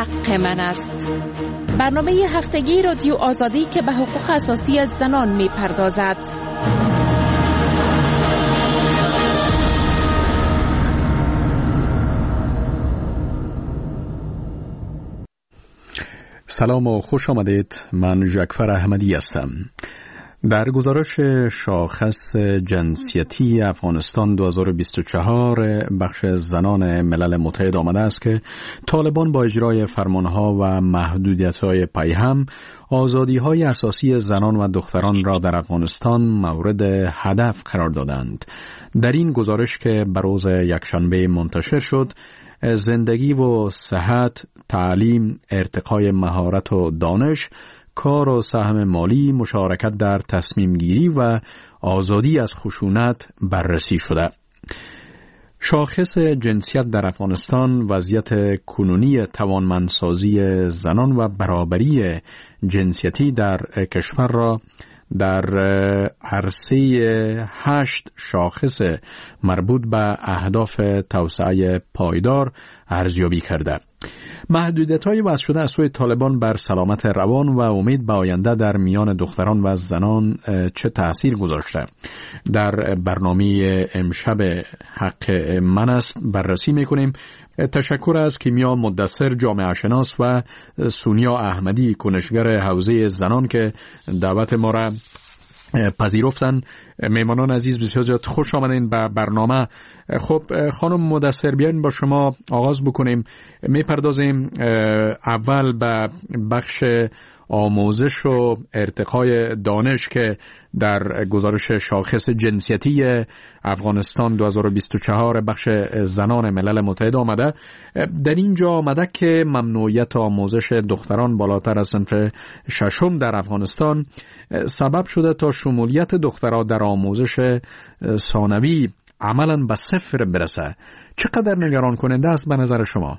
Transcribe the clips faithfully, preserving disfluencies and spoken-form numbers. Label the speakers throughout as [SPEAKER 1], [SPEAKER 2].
[SPEAKER 1] حق من است. برنامه هفتگی رادیو آزادی که به حقوق اساسی زنان می پردازد.
[SPEAKER 2] سلام و خوش آمدید. من جعفر احمدی هستم. در گزارش شاخص جنسیتی افغانستان دو هزار و بیست و چهار بخش زنان ملل متحد آمده است که طالبان با اجرای فرمانها و محدودیت‌های پیهم آزادی‌های اساسی زنان و دختران را در افغانستان مورد هدف قرار دادند. در این گزارش که به روز یکشنبه منتشر شد، زندگی و صحت، تعلیم، ارتقای مهارت و دانش، کار و سهم مالی، مشارکت در تصمیم گیری و آزادی از خشونت بررسی شده. شاخص جنسیت در افغانستان وضعیت کنونی توانمندسازی زنان و برابری جنسیتی در کشور را در عرصه هشت شاخص مربوط به اهداف توسعه پایدار ارزیابی کرده. محدودیت‌های وضع شده از سوی طالبان بر سلامت روان و امید به آینده در میان دختران و زنان چه تأثیر گذاشته؟ در برنامه امشب حق من است بررسی می‌کنیم. تشکر از کیمیا مدثر جامعه شناس و سونیا احمدی کنشگر حوزه زنان که دعوت ما را پذیرفتن. میمانان عزیز بسیار زیاد خوش آمدین به برنامه. خب خانم مدثر، بیاین با شما آغاز بکنیم. میپردازیم اول به بخش آموزش و ارتقای دانش که در گزارش شاخص جنسیتی افغانستان دو هزار و بیست و چهار بخش زنان ملل متحد آمده. در اینجا آمده که ممنوعیت آموزش دختران بالاتر از صنف ششم در افغانستان سبب شده تا شمولیت دخترها در آموزش ثانوی عملاً به صفر برسه. چقدر نگران کننده است به نظر شما؟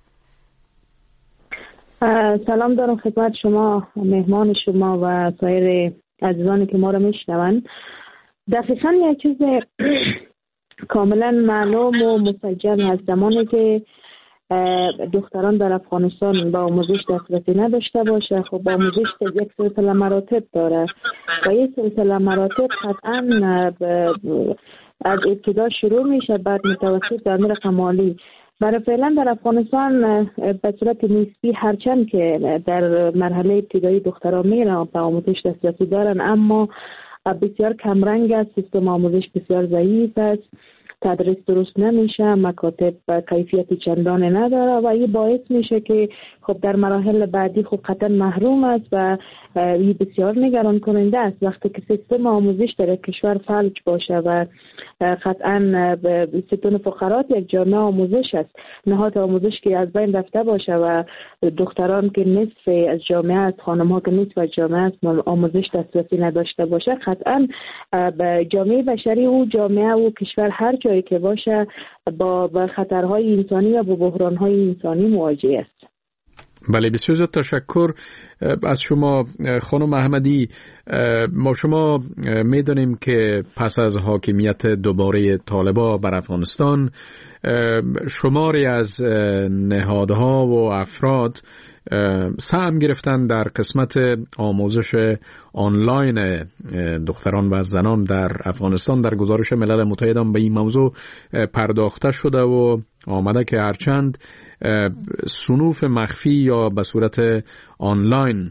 [SPEAKER 3] سلام دارم خدمت شما، مهمان شما و سایر عزیزانی که ما را میشنوند. دقیقاً یک چیز کاملا معلوم و مسجل هست. زمانی که دختران در افغانستان با آموزش دسترسی نداشته باشه، خب با آموزش یک سلسله مراتب داره و یک سلسله مراتب قطعاً از ابتدا شروع میشه، بعد متوسط در رقم عالی. برای فعلا در افغانستان به صورت نسبی هرچند که در مرحله ابتدایی دخترها میرن به آموزش دسترسی دارن، اما بسیار کمرنگ است، سیستم آموزش بسیار ضعیف است، تدریس درست نمیشه، مکاتب کیفیت چندان نداره و این باعث میشه که خب در مراحل بعدی خب قطعا محروم است و این بسیار نگران کننده است. وقتی که سیستم آموزش در کشور فلج باشه و قطعا ستون فقرات یک جامعه آموزش است، نهاد آموزش که از بین رفته باشه و دختران که نصف از جامعه است، خانم ها که نصف از جامعه است آموزش دسترسی نداشته باشه، قطعا به جامعه بشری و جامعه و کشور هر جایی که باشه با خطرهای انسانی و با بحرانهای انسانی مواجه است.
[SPEAKER 2] بله، بسیار زیاد تشکر از شما خانم احمدی. ما شما میدونیم که پس از حاکمیت دوباره طالبان بر افغانستان شماری از نهادها و افراد سهم گرفتن در قسمت آموزش آنلاین دختران و زنان در افغانستان. در گزارش ملل متحد هم به این موضوع پرداخته شده و آمده که هرچند صنوف مخفی یا به صورت آنلاین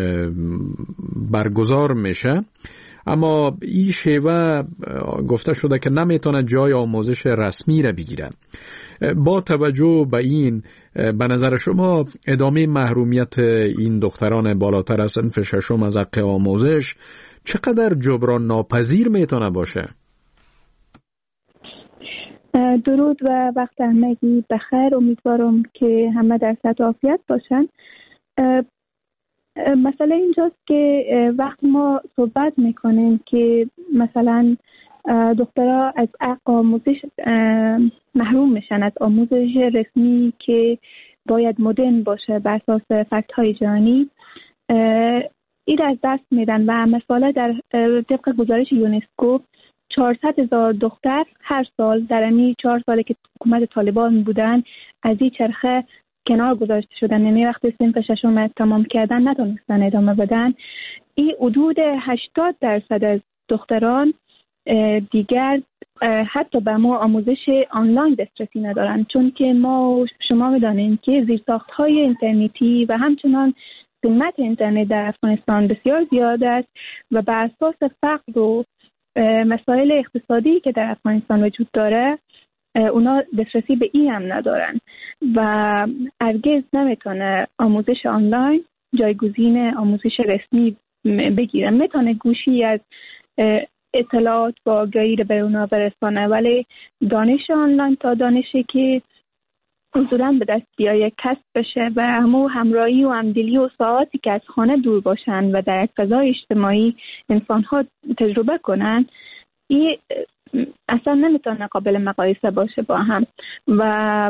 [SPEAKER 2] برگزار میشه، اما این شیوه گفته شده که نمیتونه جای آموزش رسمی را بگیره. با توجه به این، به نظر شما ادامه محرومیت این دختران بالاتر از صنف ششم از حق آموزش چقدر جبران ناپذیر میتونه باشه؟
[SPEAKER 4] درود و وقت همگی بخیر. امیدوارم که همه در سطح عافیت باشن. مسئله اینجاست که وقتی ما صحبت میکنیم که مثلا دخترها از حق آموزش محروم میشن، از آموزش رسمی که باید مدرن باشه بر اساس فکت های جهانی، این از دست میدن و مثلا در طبق گزارش یونسکو چهارصد هزار دختر هر سال در امی چهار ساله که حکومت طالبان بودن از این چرخه کنار گذاشته شدن، یعنی وقتی صنف ششم تمام کردن نتونستن ادامه بدن. این حدود هشتاد درصد از دختران دیگر حتی به ما آموزش آنلاین دسترسی ندارن، چون که ما شما میدانیم که زیرساخت‌های اینترنتی و همچنان قیمت اینترنت در افغانستان بسیار زیاد است و بر اساس فقر و مسائل اقتصادی که در افغانستان وجود داره اونا دسترسی به این هم ندارن و هرگز نمیتونه آموزش آنلاین جایگزین آموزش رسمی بگیره. میتونه گوشی از اطلاعات و آگاهی رو به اونا برسانه، ولی دانش آنلاین تا دانشی که حضوراً به دست بیایه کسب بشه و همو همراهی و همدلی و ساعاتی که از خانه دور باشن و در فضای اجتماعی انسان‌ها تجربه کنن، این اصلا نمیتونه قابل مقایسه باشه با هم و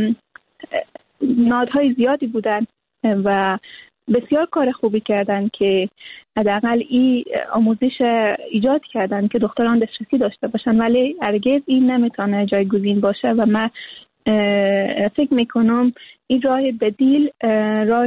[SPEAKER 4] نهادهای زیادی بودن و بسیار کار خوبی کردن که حداقل این آموزش ایجاد کردن که دختران دسترسی داشته باشن، ولی هرگز این نمیتونه جایگزین باشه و من فکر میکنم این راه بدیل راه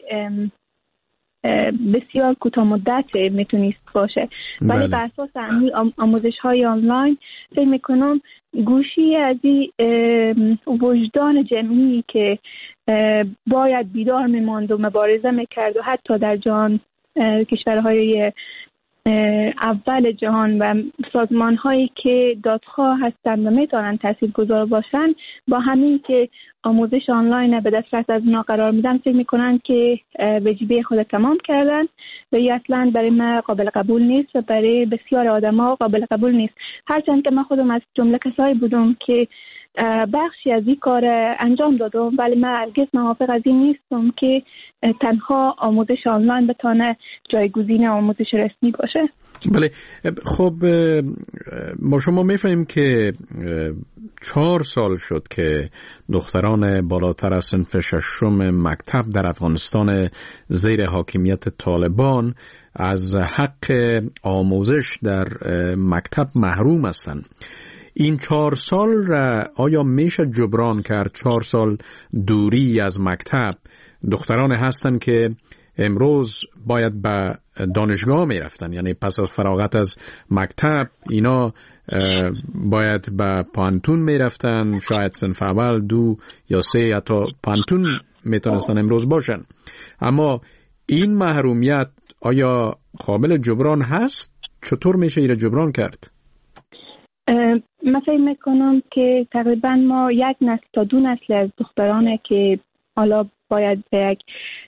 [SPEAKER 4] بسیار کوتاه مدت میتونیست باشه. ولی بر اساس آموزش های آنلاین فکر میکنم گوشی از این وجدان جمعی که باید بیدار میماند و مبارزه میکرد و حتی در جهان کشورهای اول جهان و سازمان هایی که دادخواه هستند و میتونن تاثیرگذار باشن، با همین که آموزش آنلاین به دسترس از اونا قرار میدن فکر میکنن که وجیبه خود تمام کردن و این اصلا برای من قابل قبول نیست و برای بسیار آدم ها قابل قبول نیست. هرچند که من خودم از جمله کسایی بودم که بخشی از این کار انجام دادم، ولی من هرگز موافق از این نیستم که تنها آموزش آنلاین بتونه جایگزین آموزش رسمی باشه.
[SPEAKER 2] بله، خب ما شما میفهمیم که چهار سال شد که دختران بالاتر از صنف ششم مکتب در افغانستان زیر حاکمیت طالبان از حق آموزش در مکتب محروم هستند. این چهار سال را آیا میشه جبران کرد؟ چهار سال دوری از مکتب. دختران هستند که امروز باید به دانشگاه میرفتن، یعنی پس از فراغت از مکتب اینا باید به پانتون میرفتن، شاید صنف اول، دو یا سه یا تا پانتون میتونستن امروز باشن. اما این محرومیت آیا قابل جبران هست؟ چطور میشه این جبران کرد؟
[SPEAKER 4] من فکر میکنم که تقریبا ما یک نسل تا دو نسل از دخترانه که حالا باید به یک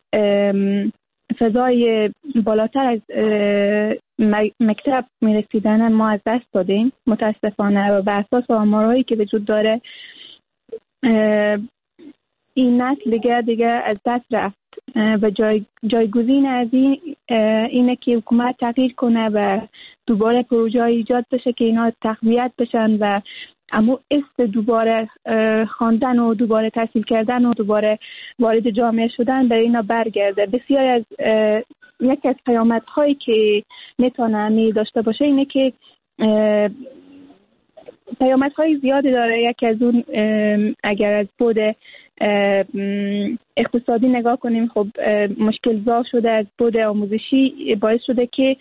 [SPEAKER 4] فضای بالاتر از مکتب میرسیدن ما از دست دادیم متاسفانه، و بر اساس آمارهایی که وجود داره این نسل دیگه دیگه از دست رفت و جای جایگزین از این اینه که حکومت تغییر کنه و دوباره پروژه ایجاد بشه که اینا تقویت بشن و اما است دوباره خواندن و دوباره تحصیل کردن و دوباره وارد جامعه شدن برای اینا برگرده. بسیار از یک از پیامدهایی که میتونه داشته باشه اینه که پیامدهای زیادی داره. یک از اون اگر از بود اقتصادی نگاه کنیم، خب مشکل زا شده از بود آموزشی، باعث شده که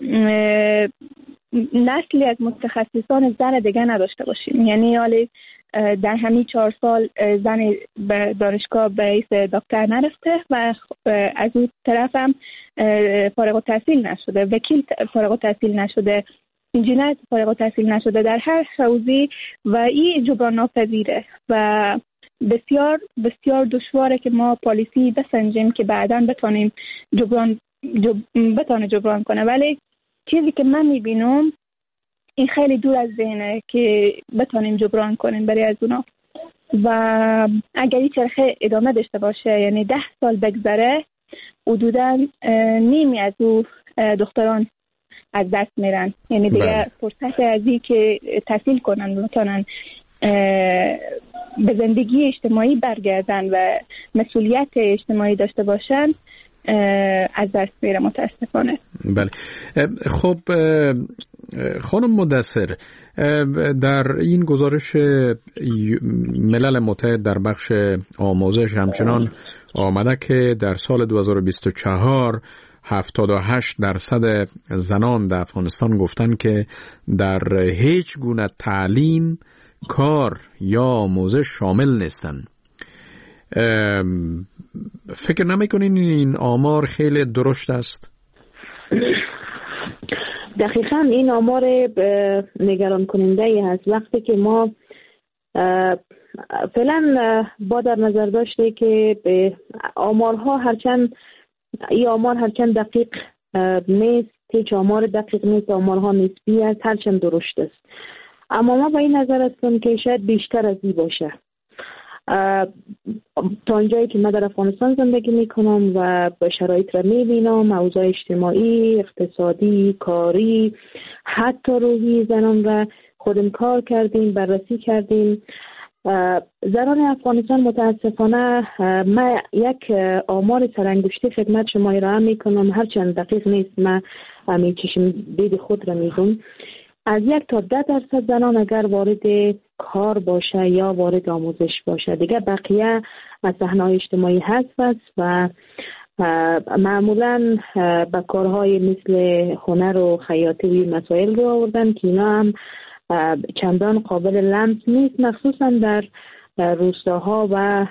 [SPEAKER 4] نسلی از متخصصان زن دیگه نداشته باشیم. یعنی حالی در همین چهار سال زن به دانشگاه به حیث دکتر نرفته و از اون طرف هم فارغ التحصیل نشده، وکیل فارغ التحصیل نشده، انجینر فارغ التحصیل نشده در هر حوزه و این جبران ناپذیره و بسیار بسیار دشواره که ما پالیسی بسنجیم که بعداً بتونیم جبران جب... بتونه جبران کنه. ولی چیزی که من میبینم این خیلی دور از ذهنه که بتونیم جبران کنیم برای از اونا، و اگر این چرخه ادامه داشته باشه یعنی ده سال بگذره حدوداً نیمی از او دختران از دست میرن، یعنی دیگه فرصت از این که تحصیل کنن و بتونن به زندگی اجتماعی برگردن و مسئولیت اجتماعی داشته باشن از دست میره متاسفانه.
[SPEAKER 2] بله. خب خانم مدثر، در این گزارش ملل متحد در بخش آموزش همچنان آمده که در سال دو هزار و بیست و چهار هفتاد و هشت درصد زنان در افغانستان گفتن که در هیچ گونه تعلیم، کار یا آموزش شامل نیستن. فکر نمی‌کنین این آمار خیلی درشت است؟
[SPEAKER 3] دقیقاً این آمار نگران کننده ای هست. وقتی که ما فعلا با در نظر داشته که آمارها هرچند این آمار هرچند دقیق نیست، هیچ آمار دقیق نیست، آمارها نسبی است، هرچند درشت است، اما ما با این نظر هستم که شاید بیشتر از این باشه. تا اونجایی که من در افغانستان زندگی میکنم و شرایط را میبینم، اوضاع اجتماعی، اقتصادی، کاری، حتی روحی زنان را خودم کار کردیم، بررسی کردیم. زنان افغانستان متاسفانه، من یک آمار سرانگشتی خدمت شما ارائه میکنم، هرچند دقیق نیست، من همین چشم دید خود را میگم. از یک تا ده درصد زنان اگر وارد کار باشه یا وارد آموزش باشه، دیگه بقیه از صحنه‌های اجتماعی حذف است و معمولا به کارهای مثل هنر و خیاطی و مسائل رو آوردن که اینا هم چندان قابل لمس نیست، مخصوصا در روستاها و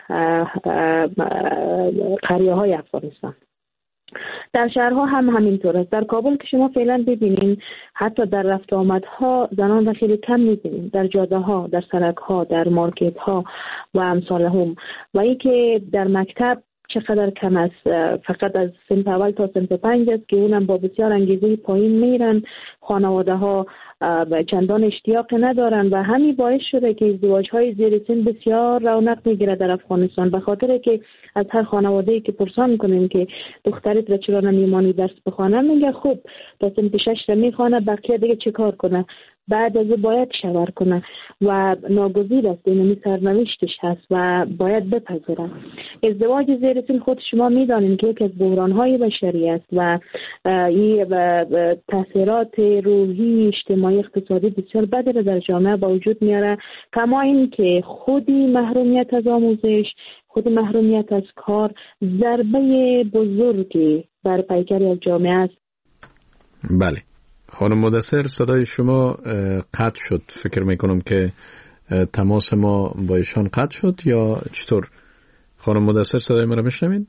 [SPEAKER 3] قریه های افغانستان. در شهرها هم همینطور است. در کابل که شما فعلا ببینین، حتی در رفت آمدها زنان را خیلی کم می‌بینید، در جاده ها، در سرک ها، در مارکت ها و امثال هم. و این که در مکتب چقدر کم است، فقط از صنف اول تا صنف پنج است که اونم با بسیار انگیزه پایین میرن. خانواده ها چندان اشتیاق ندارن و همین باعث شده که ازدواج های زیر سن بسیار رونق میگیره در افغانستان، به خاطر که از هر خانواده‌ای که پرسان کنیم که دخترت را چرا نمیمانی درس بخونه، میگه خب تا صنف شش را میخوانه، بقیه دیگه چه کار کنه، بعد از باید شوهر کنه و ناگزیر است، اینمی سرنوشتش هست و باید بپذیره. ازدواج زیر سن خود شما میدانید که یکی از بحران‌های بشری است و این تاثیرات روحی، اجتماعی، اقتصادی بسیار بدی را در جامعه با وجود میاره، کما این که خودی محرومیت از آموزش، خود محرومیت از کار ضربه بزرگی بر پیکری از جامعه است.
[SPEAKER 2] بله خانم مدثر، صدای شما قطع شد. فکر میکنم که تماس ما با ایشان قطع شد یا چطور؟ خانم مدثر صدای ما رو میشنوید؟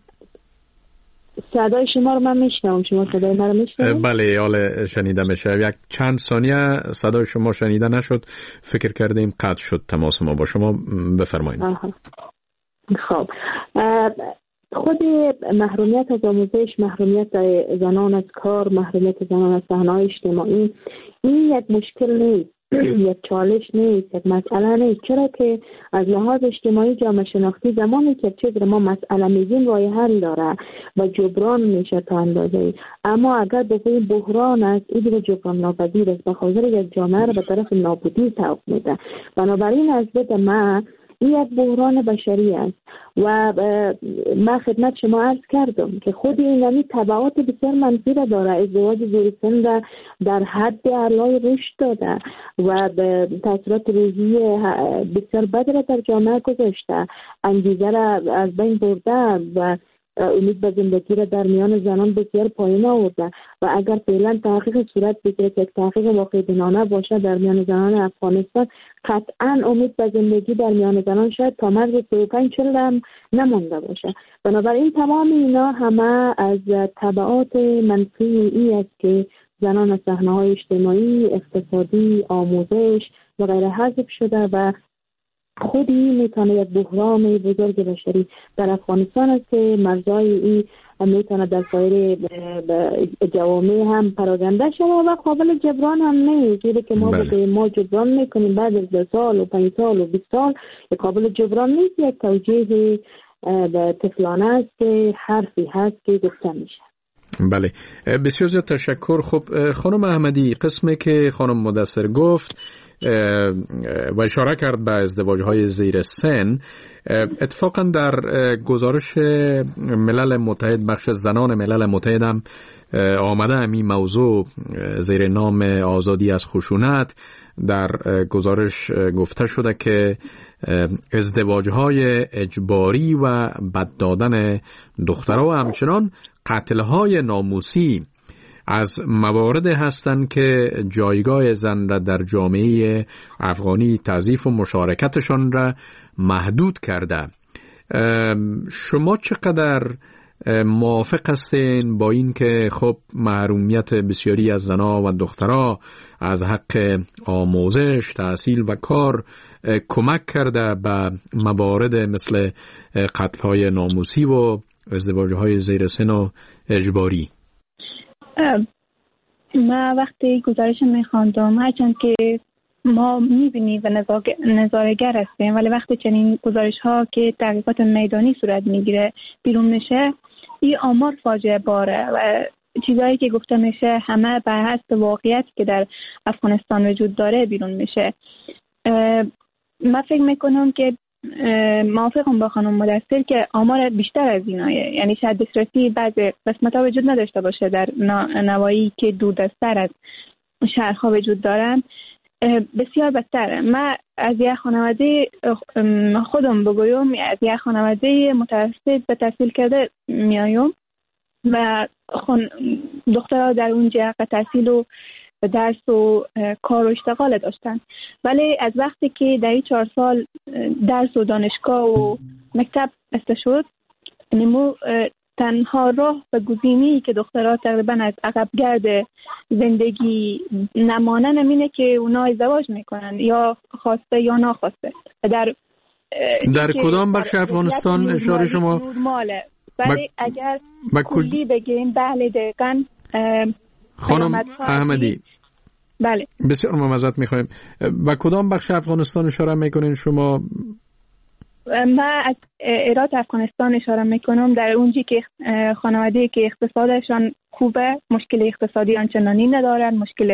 [SPEAKER 3] صدای شما رو من میشنوم. شما صدای ما رو میشنوید؟
[SPEAKER 2] بله، حالا شنیده میشه. یک چند ثانیه صدای شما شنیده نشد، فکر کردیم قطع شد تماس ما با شما. بفرمایید.
[SPEAKER 3] خب، خود محرومیت از آموزش، محرومیت زنان از کار، محرومیت زنان از صحنه‌های اجتماعی، این یک مشکل نیست، یک چالش نیست، یک مسئله نیست، چرا که از لحاظ اجتماعی جامعه شناختی زمانی که چیز رو ما مسئله میگیم راه حل داره و جبران میشه تا اندازه، اما اگر به این بحران است، این دیگه جبران ناپذیر است، به خاطر یک جامعه رو به طرف نابودی سوق میده. بنابراین از دید من این یک بحران بشری است و من خدمت شما عرض کردم که خود این نمی تبعات بسیار منفی را داره. ازدواج زیر سن را در حد اعلای رشد داده و به تاثیرات روحی بسیار بد را در جامعه گذاشته، انگیزه را از بین برده و امید به زندگی را در میان زنان بسیار پایین آورده. و اگر فعلا تحقیق صورت بگیره که تحقیق واقع بینانه باشه در میان زنان افغانستان، قطعا امید به زندگی در میان زنان شاید تا مرز سی و پنج چهل هم نمانده باشه. بنابراین تمام اینا همه از تبعات منفی ای است که زنان از صحنه‌های اجتماعی، اقتصادی، آموزش و غیره حذف شده و خودی میتونه یک بحران بزرگ بشری در افغانستان است که مرزهای این میتونه در سایر جوامع هم پراکنده شده و قابل جبران هم نیست. چیزی که ما بله. ما جبران میکنیم بعد از دو سال و پنج سال و بیست سال قابل جبران نیست. یک توجیه طفلانه است که حرفی هست که گفته میشه.
[SPEAKER 2] بله، بسیار زیاد تشکر. خب خانم احمدی، قسمی که خانم مدثر گفت و اشاره کرد به ازدواج‌های زیر سن، اتفاقا در گزارش ملل متحد، بخش زنان ملل متحد هم آمده همین موضوع زیر نام آزادی از خشونت. در گزارش گفته شده که ازدواج‌های اجباری و بد دادن دخترها و همچنان قتل‌های ناموسی از موارد هستند که جایگاه زن را در جامعه افغانی تضعیف و مشارکتشان را محدود کرده. شما چقدر موافق هستین با این که خب محرومیت بسیاری از زنها و دخترها از حق آموزش، تحصیل و کار کمک کرده به موارد مثل قتل‌های ناموسی و ازدواج‌های زیر سن و اجباری؟
[SPEAKER 4] ما وقتی گزارش می‌خواندم، هرچند که ما می‌بینیم و نظاره‌گر هستیم، ولی وقتی چنین گزارش‌ها که تحقیقات میدانی صورت می‌گیره بیرون میشه، این آمار فاجعه باره و چیزایی که گفته میشه همه بر حسب واقعیت که در افغانستان وجود داره بیرون میشه. من فکر میکنم که موافقم با خانم مدثر که آمار بیشتر از اینایه، یعنی شاید دسترسی بعض قسمت‌ها وجود نداشته باشه در نواحی که دوردست‌تر از شهرها وجود دارن، بسیار بدتره. من از یک خانواده خودم بگویم، از یک خانواده متوسط به تحصیل کرده میایم و دخترها در اونجا تحصیل و درس و کار و اشتغال داشتن، ولی از وقتی که در این چهار سال درس و دانشگاه و مکتب بسته شد، نمو تنها راه و گزینه‌ای که دخترها تقریبا از عقب گرد زندگی نمانن اینه که اونا ازدواج میکنن، یا خواسته یا ناخواسته. در
[SPEAKER 2] در کدام بخش افغانستان اشاره شما؟
[SPEAKER 4] نورماله، ولی اگر کلی بگیم بله دقیقاً.
[SPEAKER 2] خانم احمدی،
[SPEAKER 4] بله
[SPEAKER 2] بسیار معذرت میخوایم، و کدام بخش افغانستان اشاره میکنین شما؟
[SPEAKER 4] من از ایرات افغانستان اشاره میکنم، در اونجی که خانواده که اقتصادشان خوبه، مشکل اقتصادی آنچنانی ندارن، مشکل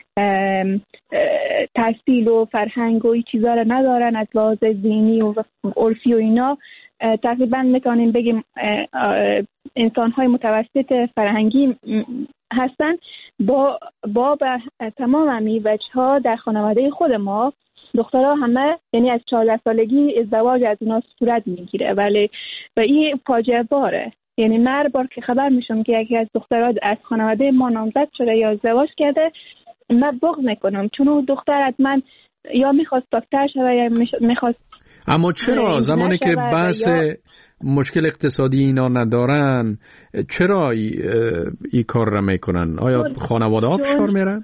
[SPEAKER 4] تحصیل و فرهنگ و این چیزا رو ندارن، از لحاظ دینی و عرفی و اینا تقریبا میتونیم بگیم انسان‌های متوسط فرهنگی هستن. با با تمام همین وجه‌ها در خانواده خود ما دخترها همه، یعنی از چهارده سالگی ازدواج از اونا صورت میگیره، ولی و این فاجعه باره. یعنی من هر بار که خبر میشم که یکی از دخترها از خانواده ما نامزد شده یا ازدواج کرده، من بغض میکنم، چون اون دختر از من یا میخواست دکتر شده یا میخواست.
[SPEAKER 2] اما چرا زمانی که بحث یا... مشکل اقتصادی اینا ندارن، چرا ای, ای کار را میکنن؟ آیا خانواده ها فشار میرن؟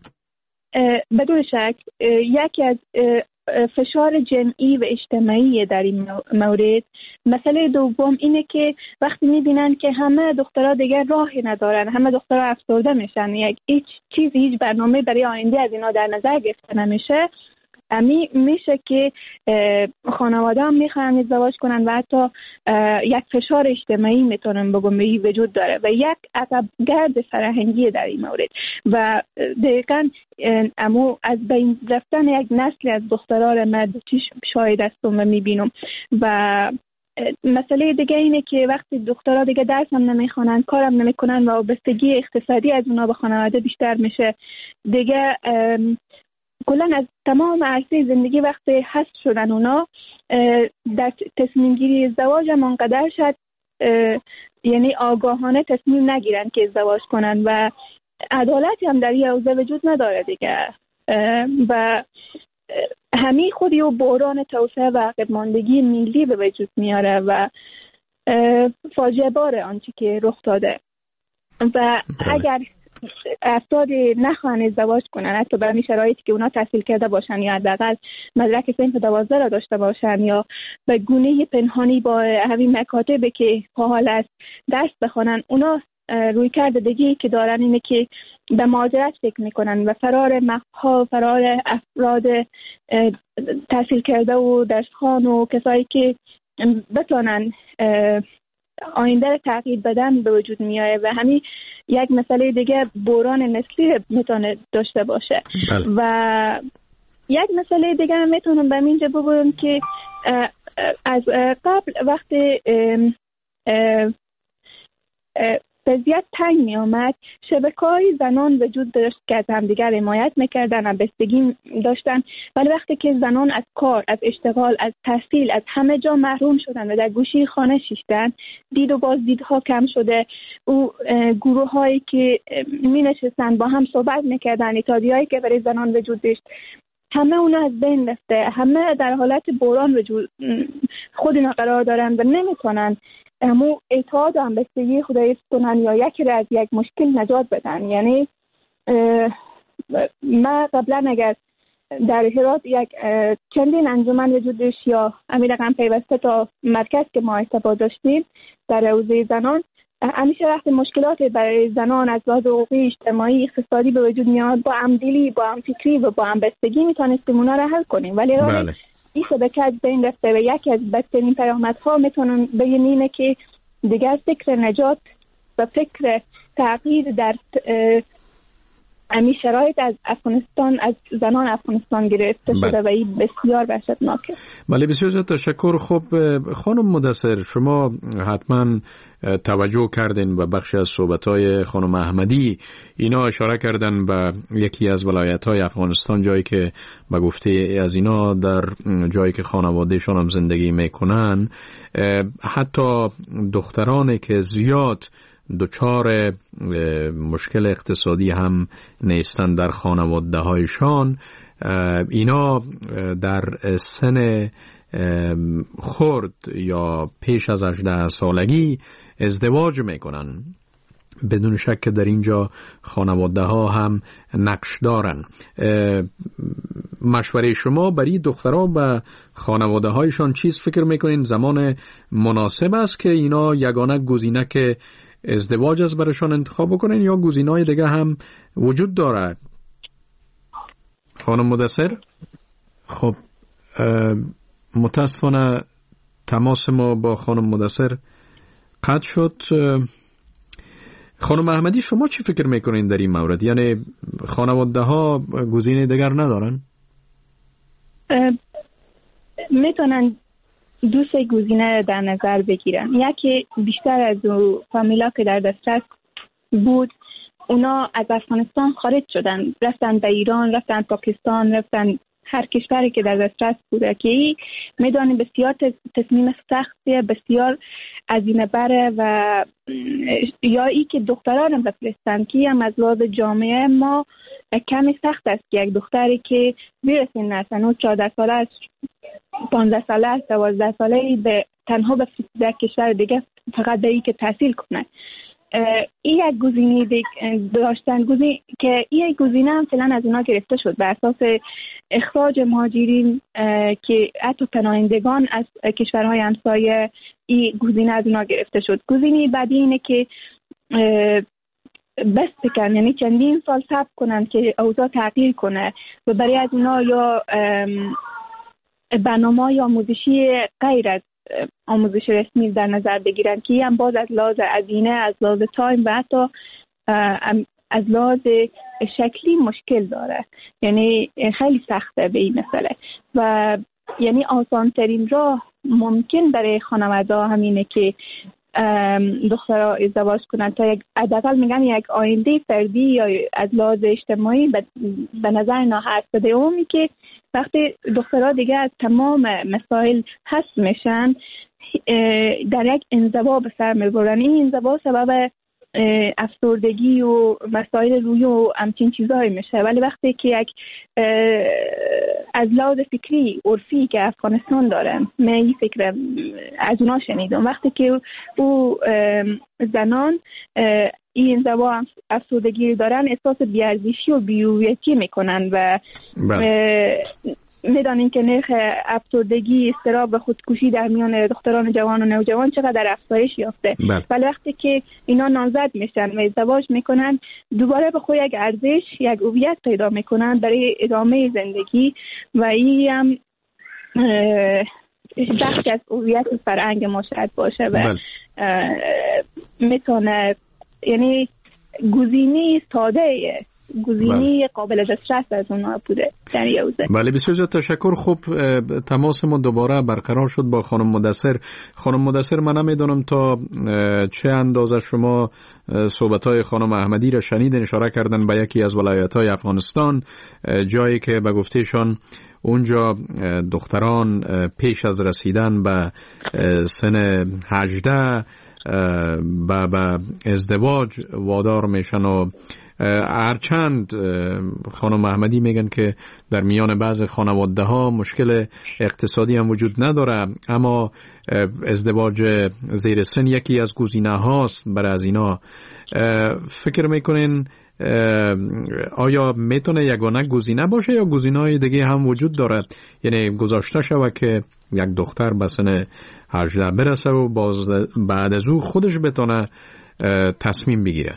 [SPEAKER 4] بدون شک یکی از فشار جمعی و اجتماعی در این مورد. مسئله دوم اینه که وقتی میبینن که همه دخترها دیگر راهی ندارن، همه دخترها افسرده میشن، یک هیچ چیزی، هیچ برنامه برای آینده از اینا در نظر گرفته نمیشه، امی میشه که خانواده هم میخوان ازدواج کنن و حتی یک فشار اجتماعی میتونن بگم به وجود داره و یک عقب گرد فرهنگی در این مورد و دقیقاً امو از بین رفتن یک نسل از دخترها را من چشم شاهد هستم و میبینم. و مسئله دیگه اینه که وقتی دخترها دیگه درس هم نمیخوانن، کارم نمیکنن و وابستگی اقتصادی از اونا به خانواده بیشتر میشه، دیگه کلا از تمام عرصه زندگی وقتی حذف شدن اونا در تصمیم گیری ازدواج هم انقدر شد، یعنی آگاهانه تصمیم نگیرن که ازدواج کنن و عدالتی هم در این حوزه وجود نداره دیگه و همین خودی و بحران توسعه و عقب‌ماندگی ملی به وجود میاره و فاجعه باره آنچه که رخ داده. و اگر افراد نخواهن ازدواج کنن، حتی به همین شرایطی که اونا تحصیل کرده باشن یا حداقل مدرک صنف دوازده را داشته باشن یا به گونه پنهانی با همین مکاتبی که حال است درس بخونن، اونا روی کرده دیگه که دارن اینه که به مهاجرت فکر میکنن و فرار مقها، فرار افراد تحصیل کرده و درسخوان و کسایی که بتونن آینده رو تغییر بدن به وجود میاره و همین یک مسئله دیگه بحران نسلی میتونه داشته باشه. بله. و یک مسئله دیگه هم میتونم به اینجا بگم که از قبل وقتی وضعیت تنگ می آمد، شبکه‌های زنان وجود داشت که از همدیگر حمایت میکردن، از بستگی داشتن. ولی وقتی که زنان از کار، از اشتغال، از تحصیل، از همه جا محروم شدن و در گوشه خانه شیشتن، دید و بازدیدها کم شده. او گروه هایی که می نشستن با هم صحبت میکردن، اتحادیه‌ای که برای زنان وجود داشت، همه اونا از بین رفته. همه در حالت بحران وجود خود اینا قرار دارن و نمیتونن همو اتحاد و همبستگی خدای کنن یا یکی را از یک مشکل نجات بدن. یعنی ما قبلا اگر در هرات یک چندین انجمن وجود داشت یا همین رقم پیوسته تا مرکز که ما استفاده داشتیم در حوزه زنان، همیشه وقت مشکلات برای زنان از لحاظ حقوقی، اجتماعی، اقتصادی به وجود میاد، با همدلی، با همفکری و با همبستگی میتونستیم اونا را حل کنیم. ولی بله. این شبکه از بین رفته و یکی از بدترین پیامدها میتونن بگیم اینه که دیگر فکر نجات و فکر تغییر در امی شرایط از افغانستان، از زنان افغانستان گرفته شده و این بسیار وحشتناکه.
[SPEAKER 2] بله، بسیار زیاد تشکر. خب خانم مدثر، شما حتما توجه کردین به بخشی از صحبت‌های خانم احمدی. اینا اشاره کردن به یکی از ولایت‌های افغانستان، جایی که به گفته از اینا در جایی که خانوادهشان هم زندگی میکنن، حتی دخترانی که زیاد دچار مشکل اقتصادی هم نیستن در خانواده هایشان، اینا در سن خرد یا پیش از هجده سالگی ازدواج میکنن. بدون شک که در اینجا خانواده ها هم نقش دارن. مشوره شما برای دخترها به خانواده هایشان چیز فکر میکنین زمان مناسب است که اینا یگانه گزینه که ازدواج از برشان انتخاب بکنین یا گزینه‌های دیگه هم وجود داره؟ خانم مدثر؟ خب متاسفانه تماس ما با خانم مدثر قطع شد. خانم احمدی، شما چی فکر میکنین در این مورد؟ یعنی خانواده ها گزینه دیگر ندارن؟
[SPEAKER 4] میتونن دو سه گزینه در نظر بگیرن. یکی بیشتر از اون فامیلا که در دسترس بود، اونا از افغانستان خارج شدن، رفتن به ایران، رفتن پاکستان، رفتن هر کشوری که در دسترس بوده که میدانیم بسیار تصمیم سختیه، بسیار هزینه بره و یا ای که دختران بفرستن که هم از لحاظ جامعه ما کمی سخت است که یک دختری که زیر سن است، اون چهارده ساله است، پانزده ساله است، دوازده ساله به تنها بفرسته در کشور دیگه فقط به ای که تحصیل کنه. این یک گزینه داشتن گزینه که این یک گزینه هم فعلا از اونا گرفته شد بر اساس اخراج مهاجرین که حتی پناهندگان از کشورهای همسایه، این گزینه از اونا گرفته شد. گزینه بعدی اینه که بس بکن، یعنی چندین سال صبر کنن که اوضاع تغییر کنه و برای از اونا یا برنامه یا آموزشی غیر از آموزش رسمی در نظر بگیرن که هم باز از لحاظ هزینه، از لحاظ تایم و حتی از لحاظ شکلی مشکل داره. یعنی خیلی سخته به این مسئله و یعنی آسان ترین راه ممکن برای خانواده همینه که دخترها ازدواج کنن تا یک حداقل میگن یک آینده فردی یا از لحاظ اجتماعی به نظر اینا هست. به دومی که وقتی دخترها دیگه از تمام مسائل حذف میشن، در یک انزوا به سر میبرن. این انزوا سبب افسردگی و مسائل روحی و همچین چیزهایی میشه. ولی وقتی که یک از لحاظ فکری عرفی که افغانستان دارن، من این فکر از اونا شنیدم، وقتی که او زنان این انزوا افسردگی دارن، احساس بی‌ارزشی و بی‌هویتی میکنن و میدانیم که نرخ افسردگی، اضطراب و خودکشی در میان دختران جوان و نوجوان چقدر افزایش یافته. ولی وقتی که اینا نامزد میشن و ازدواج میکنن، دوباره به خود یک ارزش، یک هویت پیدا میکنن برای ادامه زندگی و این هم بخشی از هویت فرهنگ ما شاید باشه و میتونه، یعنی گزینه ساده گزینه قابل دسترس از اونها بوده در یوزه.
[SPEAKER 2] بله بسیار زیاد تشکر. خب تماس ما دوباره برقرار شد با خانم مدثر. خانم مدثر من نمیدونم تا چه اندازه شما صحبت‌های خانم احمدی را شنیدن، اشاره کردن به یکی از ولایت‌های افغانستان، جایی که به گفتهشان اونجا دختران پیش از رسیدن به سن هجده به به ازدواج وادار میشن و هرچند خانم احمدی میگن که در میان بعض خانواده ها مشکل اقتصادی هم وجود نداره، اما ازدواج زیر سن یکی از گزینه هاست برای از اینا. فکر میکنین آیا میتونه یگانه گزینه باشه یا گزینه‌های دیگه هم وجود داره؟ یعنی گذاشته شود که یک دختر به سن هجده برسه و باز بعد از او خودش بتونه تصمیم بگیره؟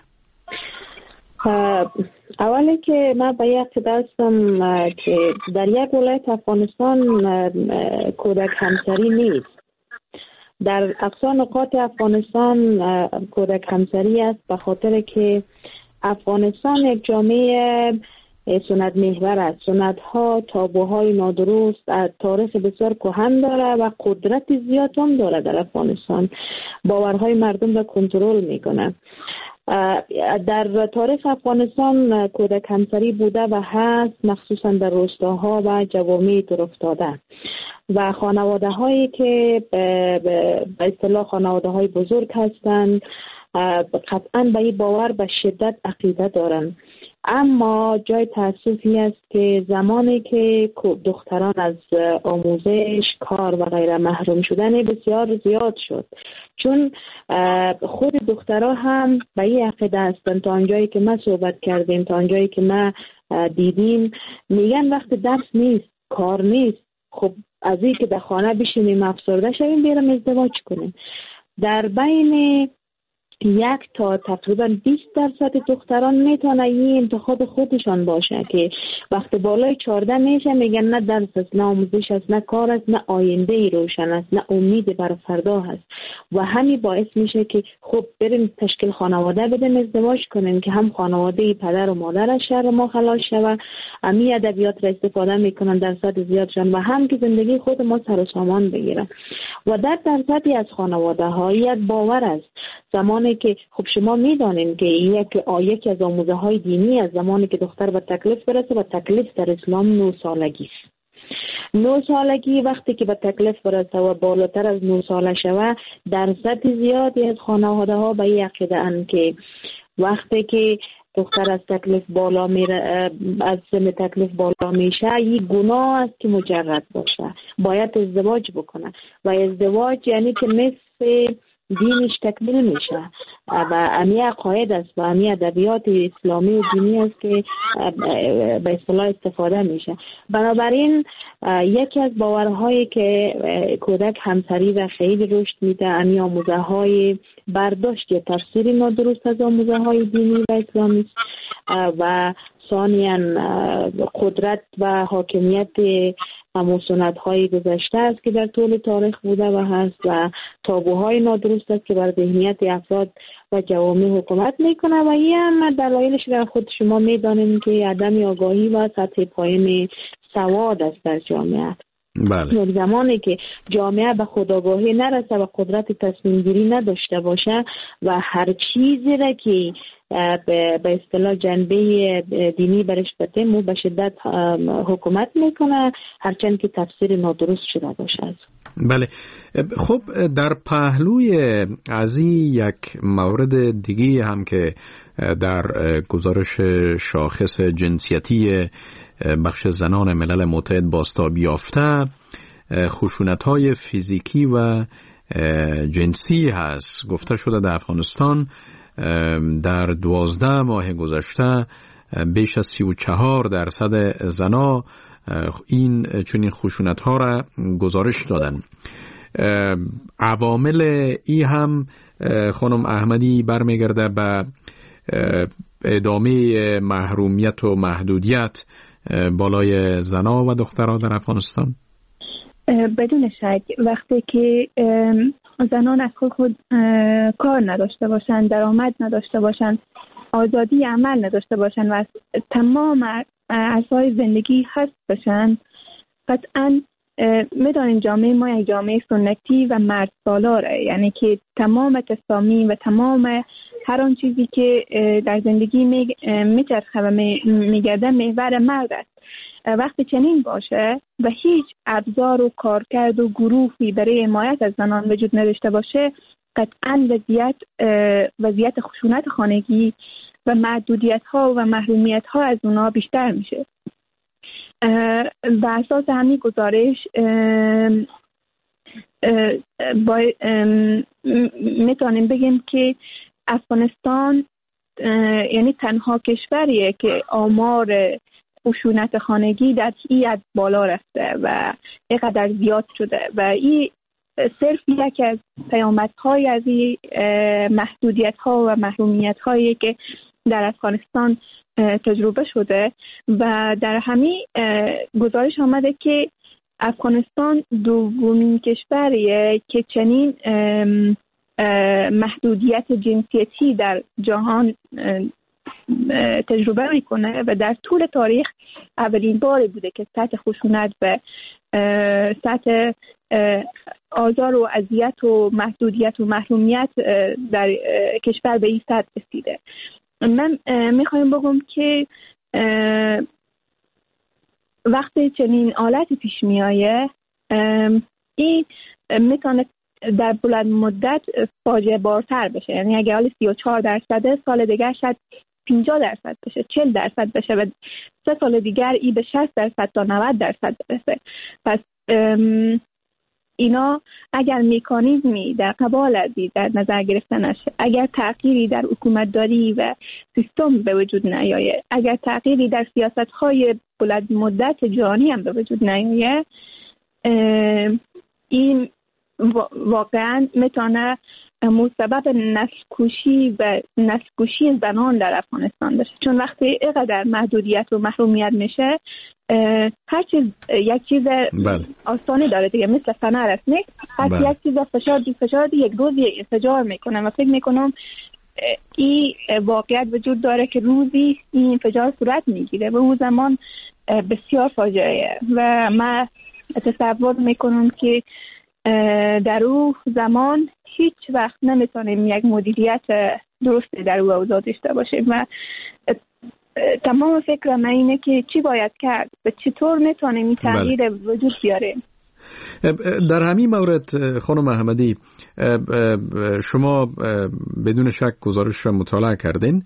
[SPEAKER 3] اولی که من به یک دستم که در یک ولایت افغانستان کودک همسری نیست. در اقصا نقاط افغانستان کودک همسری است، به خاطر که افغانستان یک جامعه سنت محور است. سنت ها، تابوهای نادرست، تاریخ بسیار کهن داره و قدرت زیاد هم داره در افغانستان. باورهای مردم را کنترل میکنه. در تاریخ افغانستان کودک همسری بوده و هست، مخصوصا در روستاها و جوامع دور افتاده و خانواده هایی که به اصطلاح خانواده های بزرگ هستند قطعا به این باور به شدت عقیده دارن. اما جای تأسفی است که زمانی که دختران از آموزش، کار و غیره محروم شدن بسیار زیاد شد، چون خود دخترها هم به این عقیده هستند. تا آنجایی که ما صحبت کردیم، تا آنجایی که ما دیدیم، میگن وقت درس نیست، کار نیست، خب از این که در خانه بشینیم افسرده شویم بیرم ازدواج کنیم. در بین یک تا تقریبا بیست درصد دختران میتونه این انتخاب خودشان باشه که وقت بالای چهارده میشه میگن نه درس است، نه آموزش است، نه کار است، نه آینده ای روشن است، نه امید بر فردا هست و همین باعث میشه که خب بریم تشکیل خانواده بدیم، ازدواج کنیم که هم خانواده پدر و مادر از شر ما خلاص شوه، امی ادبیات را استفاده میکنن درصد زیادشان و هم که زندگی خود ما سر و سامان بگیره. و در درصدی از خانواده ها یک باور است، زمانی که خب شما میدانین که یک یکی از آموزه های دینی از زمانی که دختر به تکلیف برسه، و تکلیف در اسلام نه سالگی است. نه سالگی وقتی که به تکلیف برسه و بالاتر از نه ساله شوه، درصد زیادی از خانواده ها به این عقیده اند که وقتی که دختر از تکلیف بالا میره، از سن تکلیف بالا میشه، این گناه است که مجرد باشه، باید ازدواج بکنه و ازدواج یعنی که مثل دینش تکمیل میشه و امی عقاید است و امی ادبیات اسلامی و دینی است که به اصطلاح استفاده میشه. بنابراین یکی از باورهایی که کودک همسری و خیلی رشد میده امی آموزه های برداشت یا تفسیر نادرست از آموزه های دینی و اسلامی و ثانیاً قدرت و حاکمیت همون سنت های گذشته است که در طول تاریخ بوده و هست و تابوهای نادرست است که بر ذهنیت افراد و جوامع حکومت میکنه و این هم دلایلش در خود شما میدانیم که عدم آگاهی و سطح پایین سواد است در جامعه.
[SPEAKER 2] بله.
[SPEAKER 3] زمانی که جامعه به خودآگاهی نرسه و قدرت تصمیم گیری نداشته باشه و هر چیزی را که به اصطلاح جنبه دینی برش بده و به شدت حکومت میکنه، هرچند که تفسیر نادرست شده باشه.
[SPEAKER 2] بله. خب در پهلوی از یک مورد دیگه هم که در گزارش شاخص جنسیتی بخش زنان ملل متحد بازتاب یافته، خشونت‌های فیزیکی و جنسی هست. گفته شده در افغانستان در دوازده ماه گذشته بیش از سی و چهار درصد زنا این چنین خشونت‌ها را گزارش دادن. عوامل ای هم خانم احمدی برمیگرده به ادامه محرومیت و محدودیت بالای زنا و دخترها در افغانستان؟
[SPEAKER 4] بدون شک وقتی که زنان از خود, خود کار نداشته باشند، درآمد نداشته باشند، آزادی عمل نداشته باشن و از تمام اعضای زندگی حذف بشن، قطعا میدانیم جامعه ما یک جامعه سنتی و مرد سالاره، یعنی که تمام تصامیم و تمام هر آن چیزی که در زندگی میچرخه و میگرده محور مرد است. وقتی چنین باشه و هیچ ابزار و کارکرد و گروهی برای حمایت از زنان وجود نداشته باشه، قطعا وضعیت وضعیت خشونت خانگی و محدودیت ها و محرومیت ها از اونا بیشتر میشه. بر اساس همین گزارش میتونیم بگیم که افغانستان یعنی تنها کشوریه که آمار خشونت خانگی در این از بالا رفته و اینقدر زیاد شده و این صرف یک از پیامدهای از این محدودیت ها و محرومیت هایی که در افغانستان تجربه شده و در همین گزارش آمده که افغانستان دومین کشوریه که چنین محدودیت جنسیتی در جهان تجربه میکنه و در طول تاریخ اولین بار بوده که سطح خشونت و سطح آزار و اذیت و محدودیت و محرومیت در کشور به این سطح رسیده. من میخوایم بگم که وقتی چنین حالتی پیش میایه این میتونه در بلند مدت فاجعه بارتر بشه، یعنی اگه حالا سی و چهار درصد سال دیگر شاید پنجاه درصد بشه، چهل درصد بشه و سه سال دیگر ای به شصت درصد تا نود درصد برسه. پس اینا اگر مکانیزمی در قبال ازی در نظر گرفته نشه، اگر تغییری در حکومتداری و سیستم به وجود نیایه، اگر تغییری در سیاست‌های بلند مدت جهانی هم به وجود نیایه، این واقعا میتونه مسبب نسل کشی و نسل کشی زنان در افغانستان بشه، چون وقتی اینقدر محدودیت و محرومیت میشه هر چیز یک چیز
[SPEAKER 2] بله.
[SPEAKER 4] آسانی داره دیگه، مثل فنر است نه هر بله. یک چیز فشار دی فشار دی یک روز انفجار میکنه و فکر میکنم این واقعیت وجود داره که روزی این انفجار صورت میگیره و اون زمان بسیار فاجعه و من تصور میکنم که در اون زمان هیچ وقت نمیتونیم یک مدیریت درستی در او اوضاع داشته باشیم و تمام فکر من اینه که چی باید کرد و چطور میتونیم این تغییر وجود بیاریم.
[SPEAKER 2] در همین مورد خانم احمدی، شما بدون شک گزارش را مطالعه کردین.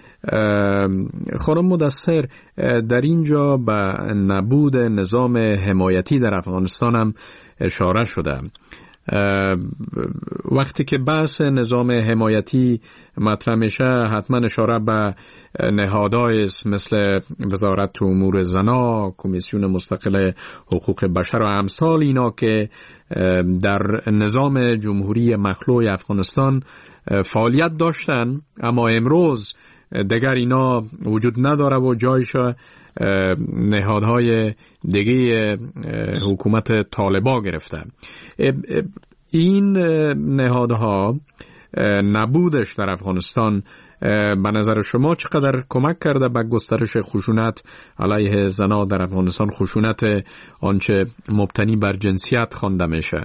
[SPEAKER 2] خانم مدثر، در اینجا به نبود نظام حمایتی در افغانستان هم اشاره شده. وقتی که بحث نظام حمایتی مطرح میشه حتما اشاره به نهادهای مثل وزارت امور زنا، کمیسیون مستقل حقوق بشر و امثال اینا که در نظام جمهوری مخلوع افغانستان فعالیت داشتن، اما امروز دیگر اینا وجود نداره و جایش نهادهای دیگه حکومت طالبا گرفته. این نهادها نبودش در افغانستان به نظر شما چقدر کمک کرده به گسترش خشونت علیه زنان در افغانستان، خشونت آنچه مبتنی بر جنسیت خوانده میشه؟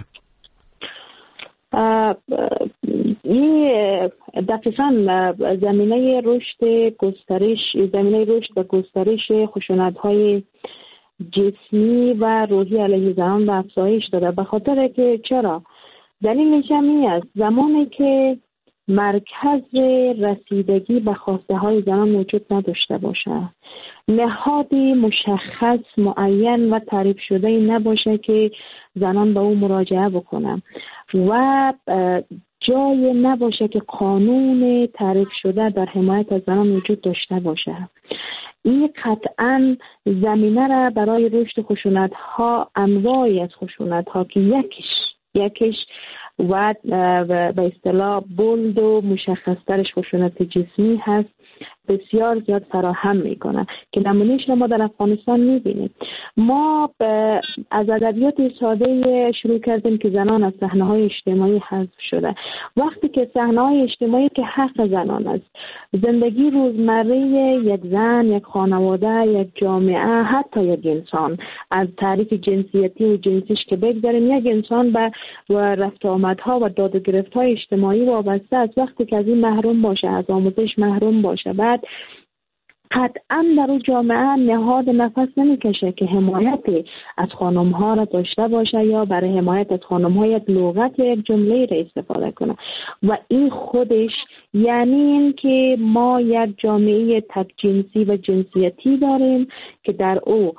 [SPEAKER 3] این دقیقاً زمینه رشد گسترش زمینه رشد و گسترش خشونت‌های جسمی و روحی علیه زنان به افزایش داده، به خاطر که چرا؟ دلیلش این است زمانی که مرکز رسیدگی به خواسته های زنان وجود نداشته باشه، نهادی مشخص معین و تعریف شده نباشه که زنان به او مراجعه بکنن و جای نباشه که قانون تعریف شده در حمایت از زنان وجود داشته باشه، این قطعاً زمینه را برای رشد خشونت ها، انواعی از خشونت ها که یکیش یکیش و به اصطلاح بولد و مشخصترش خشونت جسمی هست، بسیار زیاد فراهم میکنه که نمونهش ما در افغانستان میبینیم. ما از ادبیات ساده شروع کردیم که زنان از صحنه‌های اجتماعی حذف شده. وقتی که صحنه‌های اجتماعی که حق زنان است، زندگی روزمره یک زن، یک خانواده، یک جامعه، حتی یک انسان، از تعریف جنسیتی و جنسیش که بگذاریم، یک انسان به رفت آمدها و داد و گرفت‌های اجتماعی وابسته است. وقتی که از این محروم باشه، از آموزش محروم باشه، بعد قطعا در اون جامعه نهاد نفس نمیکشه که حمایت از خانم ها را داشته باشه یا برای حمایت از خانم ها یک لغت یا یک جمله را استفاده کنه. و این خودش یعنی این که ما یک جامعه تک جنسی و جنسیتی داریم که در او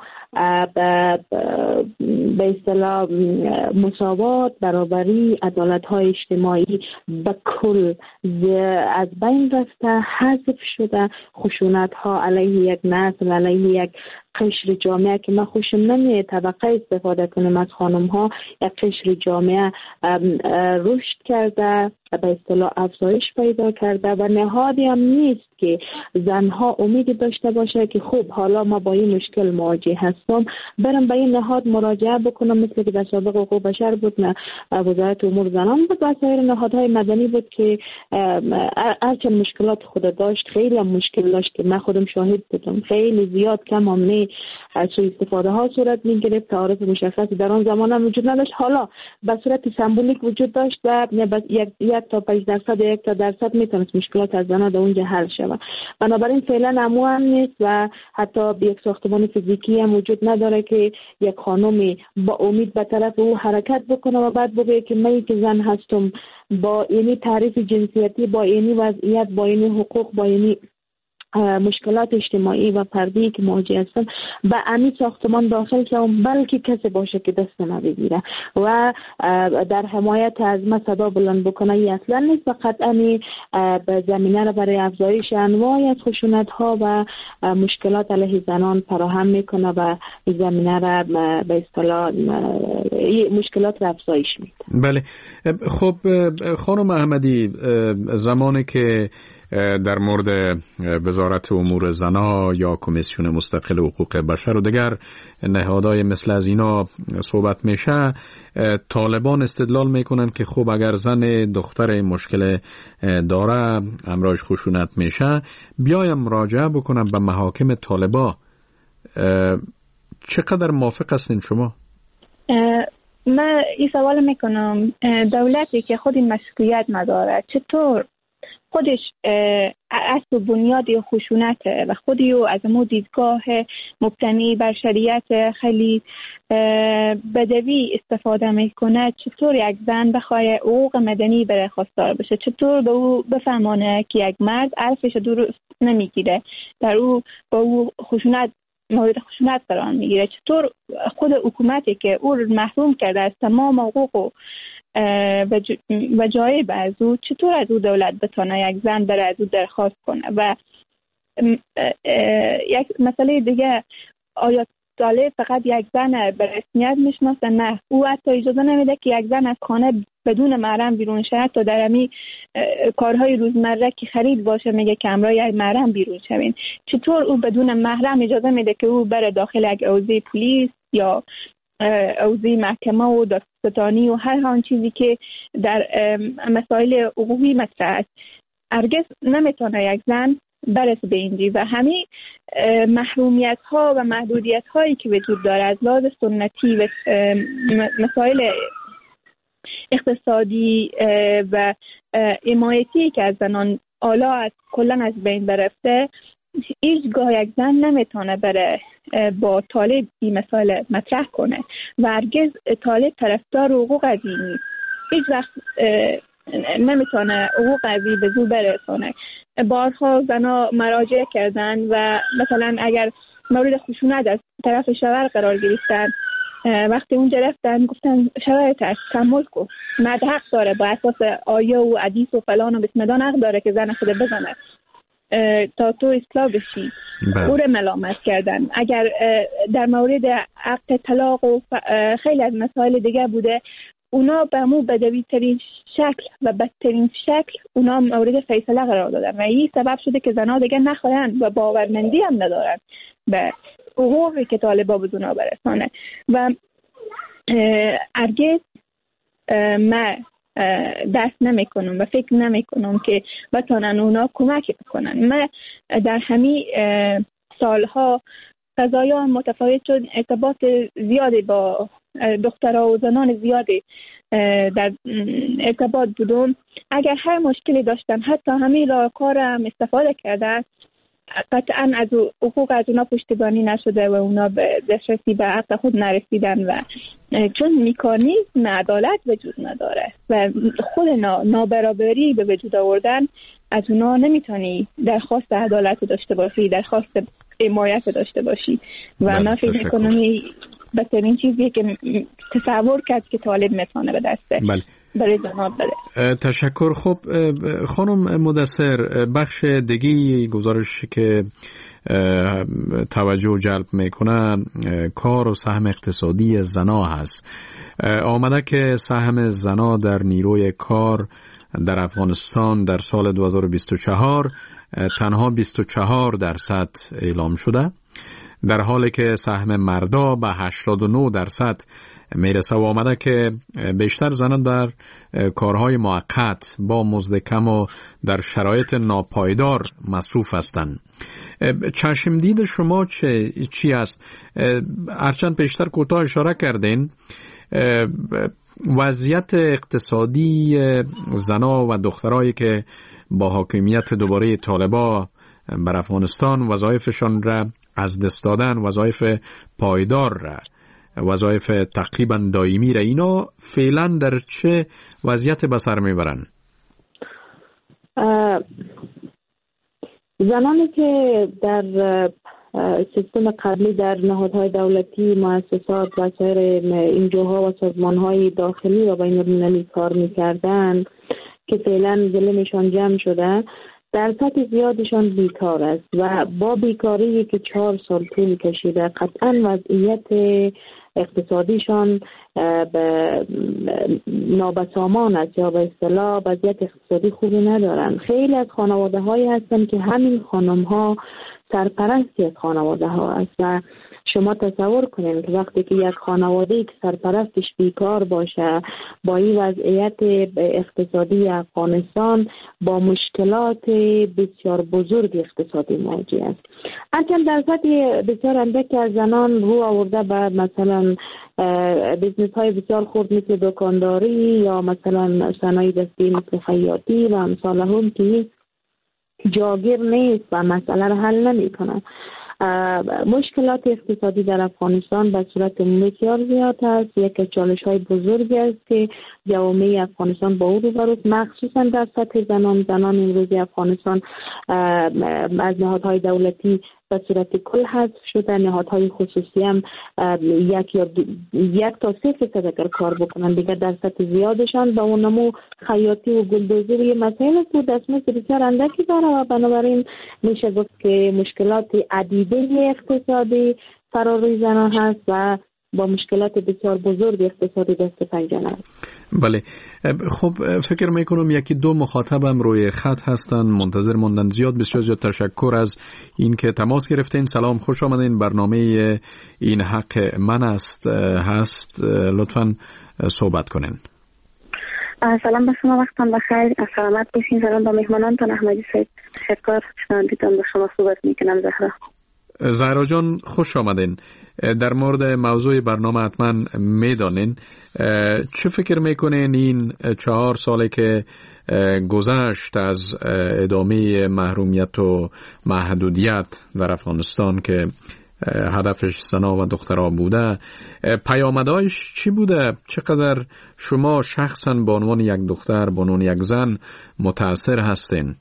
[SPEAKER 3] به اصطلاح مساوات، برابری، عدالت های اجتماعی به کل از بین رفته، حذف شده. خشونت ها علیه یک نسل، علیه یک قشر جامعه که ما خوشم نمیاد طبقه استفاده کنیم از خانم ها، یک قشر جامعه رشد کرده، به اصطلاح افزایش پیدا کرده و نهادی هم نیست که زنها امید داشته باشه که خب حالا ما با این مشکل مواجه هستم، برم به این نهاد مراجعه بکنم، مثل که در سابق حقوق بشر بود، نه وزارت امور زنان بود و سایر نهادهای مدنی بود که هرچند مشکلات خود داشت، خیلی هم مشکل داشت که من خودم شاهد بودم، خیلی زیاد کم هم سوء استفاده ها صورت می گرفت، تعارف مشخصی در آن زمان هم وجود نداشت. حالا به صورت سمبولیک وجود داشت و یک یک تا پنج درصد یا یک تا درصد میتونست مشکلات از زنها در اونجا حل شود. بنابراین فعلا امو هم نیست و حتی به یک ساختمان فیزیکی هم وجود نداره که یک خانمی با امید به طرف او حرکت بکنه و بعد بگه که من که زن هستم، با اینی تعریف جنسیتی، با اینی وضعیت، با اینی حقوق، با اینی مشکلات اجتماعی و فردی که مواجه هستن، به امی ساختمان داخل شوم، بلکه کسی باشه که دست ما بگیره و در حمایت از ما صدا بلند بکنه. ای اصلا نیست. فقط امی به زمینه را برای افزایش انواع از خشونت ها و مشکلات علیه زنان فراهم میکنه و زمینه را به اصطلاح مشکلات را افزایش میده.
[SPEAKER 2] بله. خب خانم احمدی، زمانی که در مورد وزارت امور زنان یا کمیسیون مستقل حقوق بشر و دیگر نهادهای مثل از اینا صحبت میشه، طالبان استدلال میکنن که خب اگر زن دختر مشکل داره، امراض خشونت میشه، بیایم مراجعه بکنم به محاکم طالبا. چقدر موافق هستین شما؟
[SPEAKER 4] من این سوال میکنم، دولتی که خود این مسئولیت نداره چطور خودش اصل بنیاد خشونته و خودی از امو دیدگاه مبتنی بر شریعت خیلی بدوی استفاده میکنه، چطور یک زن بخواه حقوق مدنی برای خواستار بشه؟ چطور به او بفهمانه که یک مرد عرفش درست نمیگیره، در او با او خشونت مورد خشونت قرار میگیره؟ چطور خود حکومتی که او محروم کرده از تمام حقوق و جای از او، چطور از او دولت بتونه یک زن بره از او درخواست کنه؟ و یک مسئله دیگه، آیا طالب فقط یک زن به رسمیت میشناسه؟ نه، او حتی اجازه نمیده که یک زن از خانه بدون محرم بیرون شه. تا در امی کارهای روزمره که خرید باشه میگه که همراه یک محرم بیرون شوین. چطور او بدون محرم اجازه میده که او بره داخل یک حوزه پلیس یا حوزه محکمه و دادستانی و هر هان چیزی که در مسائل حقوقی مطرح است؟ هرگز نمیتونه یک زن برسه به اینجی. و همین محرومیت ها و محدودیت هایی که وجود داره از لحاظ سنتی و مسائل اقتصادی و حمایتی که از زنان حالا از کلا از بین برفته، هیچگاه یک زن نمیتونه بره با طالب این مسائل مطرح کنه و هرگز طالب طرفدار حقوق از این نیست. هیچ وقت نمیتونه حقوق از این به زور برسونه. بارها زنها مراجعه کردن و مثلا اگر مورد خشونت از طرف شوهر قرار گرفتن، وقتی اونجا رفتن گفتن شوهر تحمل کن، مرد حق داره با اساس آیه و حدیث و فلان و بسمدان حق داره که زن خود بزنه تا تو اصلاح بشی. او رو ملامت کردن. اگر در مورد حق طلاق و خیلی از مسائل دیگه بوده، اونا به مو بدوی ترین شکل و بدترین شکل اونا مورد فیصله قرار دادن و این سبب شده که زنها دیگه نخواهند و باورمندی هم ندارن به حقوقی که طالبا به اونا برسانه. و هرگز من دست نمی کنم و فکر نمی کنم که بتونن اونا کمک بکنن. من در همین سالها قضایا متفاوت شد، ارتباط زیادی با دخترها و زنان زیادی در ارتباط بودم. اگر هر مشکلی داشتن حتی همین راهکارم استفاده کردن، قطعا از حقوق از اونا پشتیبانی نشده و اونا به دسترسی به حق خود نرسیدن و چون مکانیزم عدالت وجود نداره و خود نابرابری به وجود آوردن، از اونا نمیتونی درخواست عدالت داشته باشی، درخواست حمایت داشته باشی. و من فکر میکنم بهترین چیزیه که تصور کرد که طالب میتونه به دسته
[SPEAKER 2] بله.
[SPEAKER 4] برای زنان بده.
[SPEAKER 2] تشکر. خب خانم مدثر، بخش دیگی گزارش که توجه جلب میکنه کار و سهم اقتصادی زنا هست. آمده که سهم زنا در نیروی کار در افغانستان در سال دو هزار و بیست و چهار تنها بیست و چهار درصد اعلام شده، در حالی که سهم مردا به هشتاد و نه درصد میرسه و آمده که بیشتر زنان در کارهای موقت با مزد کم و در شرایط ناپایدار مصروف هستند. چشم دید شما چه چی است؟ هرچند پیشتر کوتاه اشاره کردین، وضعیت اقتصادی زنا و دخترایی که با حاکمیت دوباره طالبا بر افغانستان وظایفشان را از دست دادن، وظایف پایدار را، وظایف تقریبا دائمی را، اینا فعلا در چه وضعیت به سر میبرن؟
[SPEAKER 3] زنانی که در سیستم قبلی در نهادهای دولتی، مؤسسات و سایر انجوها و سازمانهای داخلی و بین‌المللی کار میکردن که فعلا ظلمشان جمع شده، در سطح زیادشان بیکار است و با بیکاری که چهار سال طول کشیده قطعا وضعیت اقتصادیشان به نابسامان است یا به اصطلاح وضعیت اقتصادی خوبی ندارن. خیلی از خانواده هایی هستن که همین خانم ها سرپرستی از خانواده ها است و شما تصور کنید که وقتی که یک خانواده که سرپرستش بیکار باشه، با این وضعیت اقتصادی افغانستان با مشکلات بسیار بزرگ اقتصادی مواجه است. هرچند در سطح بسیار اندکی از زنان رو آورده به مثلا بیزنس های بسیار خرد مثل دکانداری یا مثلا صنایع دستی مثل خیاطی و امثال هم که جاگیر نیست و مسئله را حل نمی کنه. مشکلات اقتصادی در افغانستان به صورت بسیار زیاد است. یک از چالش های بزرگی است که جوامع افغانستان با او روبروست، مخصوصا در سطح زنان. زنان امروزی افغانستان از نهادهای دولتی به صورت کل حذف شده، نهادهای خصوصی هم یک یا یک تا سه فیصد اگر کار بکنن دیگر در سطح زیادشان با اونمو خیاطی و گلدوزی مسائل بود دستمزد بسیار اندکی داره و بنابراین میشه گفت که مشکلات عدیده اقتصادی فرا روی زنان هست و با مشکلات بسیار بزرگ اقتصادی دست پنجه است.
[SPEAKER 2] بله. خب فکر میکنم یکی دو مخاطبم روی خط هستن، منتظر موندن. زیاد بسیار زیاد تشکر از این که تماس گرفتین. سلام، خوش آمدین. برنامه این حق من است هست، لطفاً صحبت کنین.
[SPEAKER 5] سلام به شما، وقتتان بخیر، سلامت باشین. سلام به مهمانانتان. احمدی سید، تشکر. شنوندگان به شما صحبت میکنم. زهرا
[SPEAKER 2] زهرا جان خوش آمدین. در مورد موضوع برنامه حتما میدانین. چه فکر میکنین این چهار ساله که گذشت از ادامه محرومیت و محدودیت در افغانستان که هدفش زنا و دخترها بوده، پیامدهایش چی بوده؟ چقدر شما شخصا به عنوان یک دختر، به عنوان یک زن متاثر هستین؟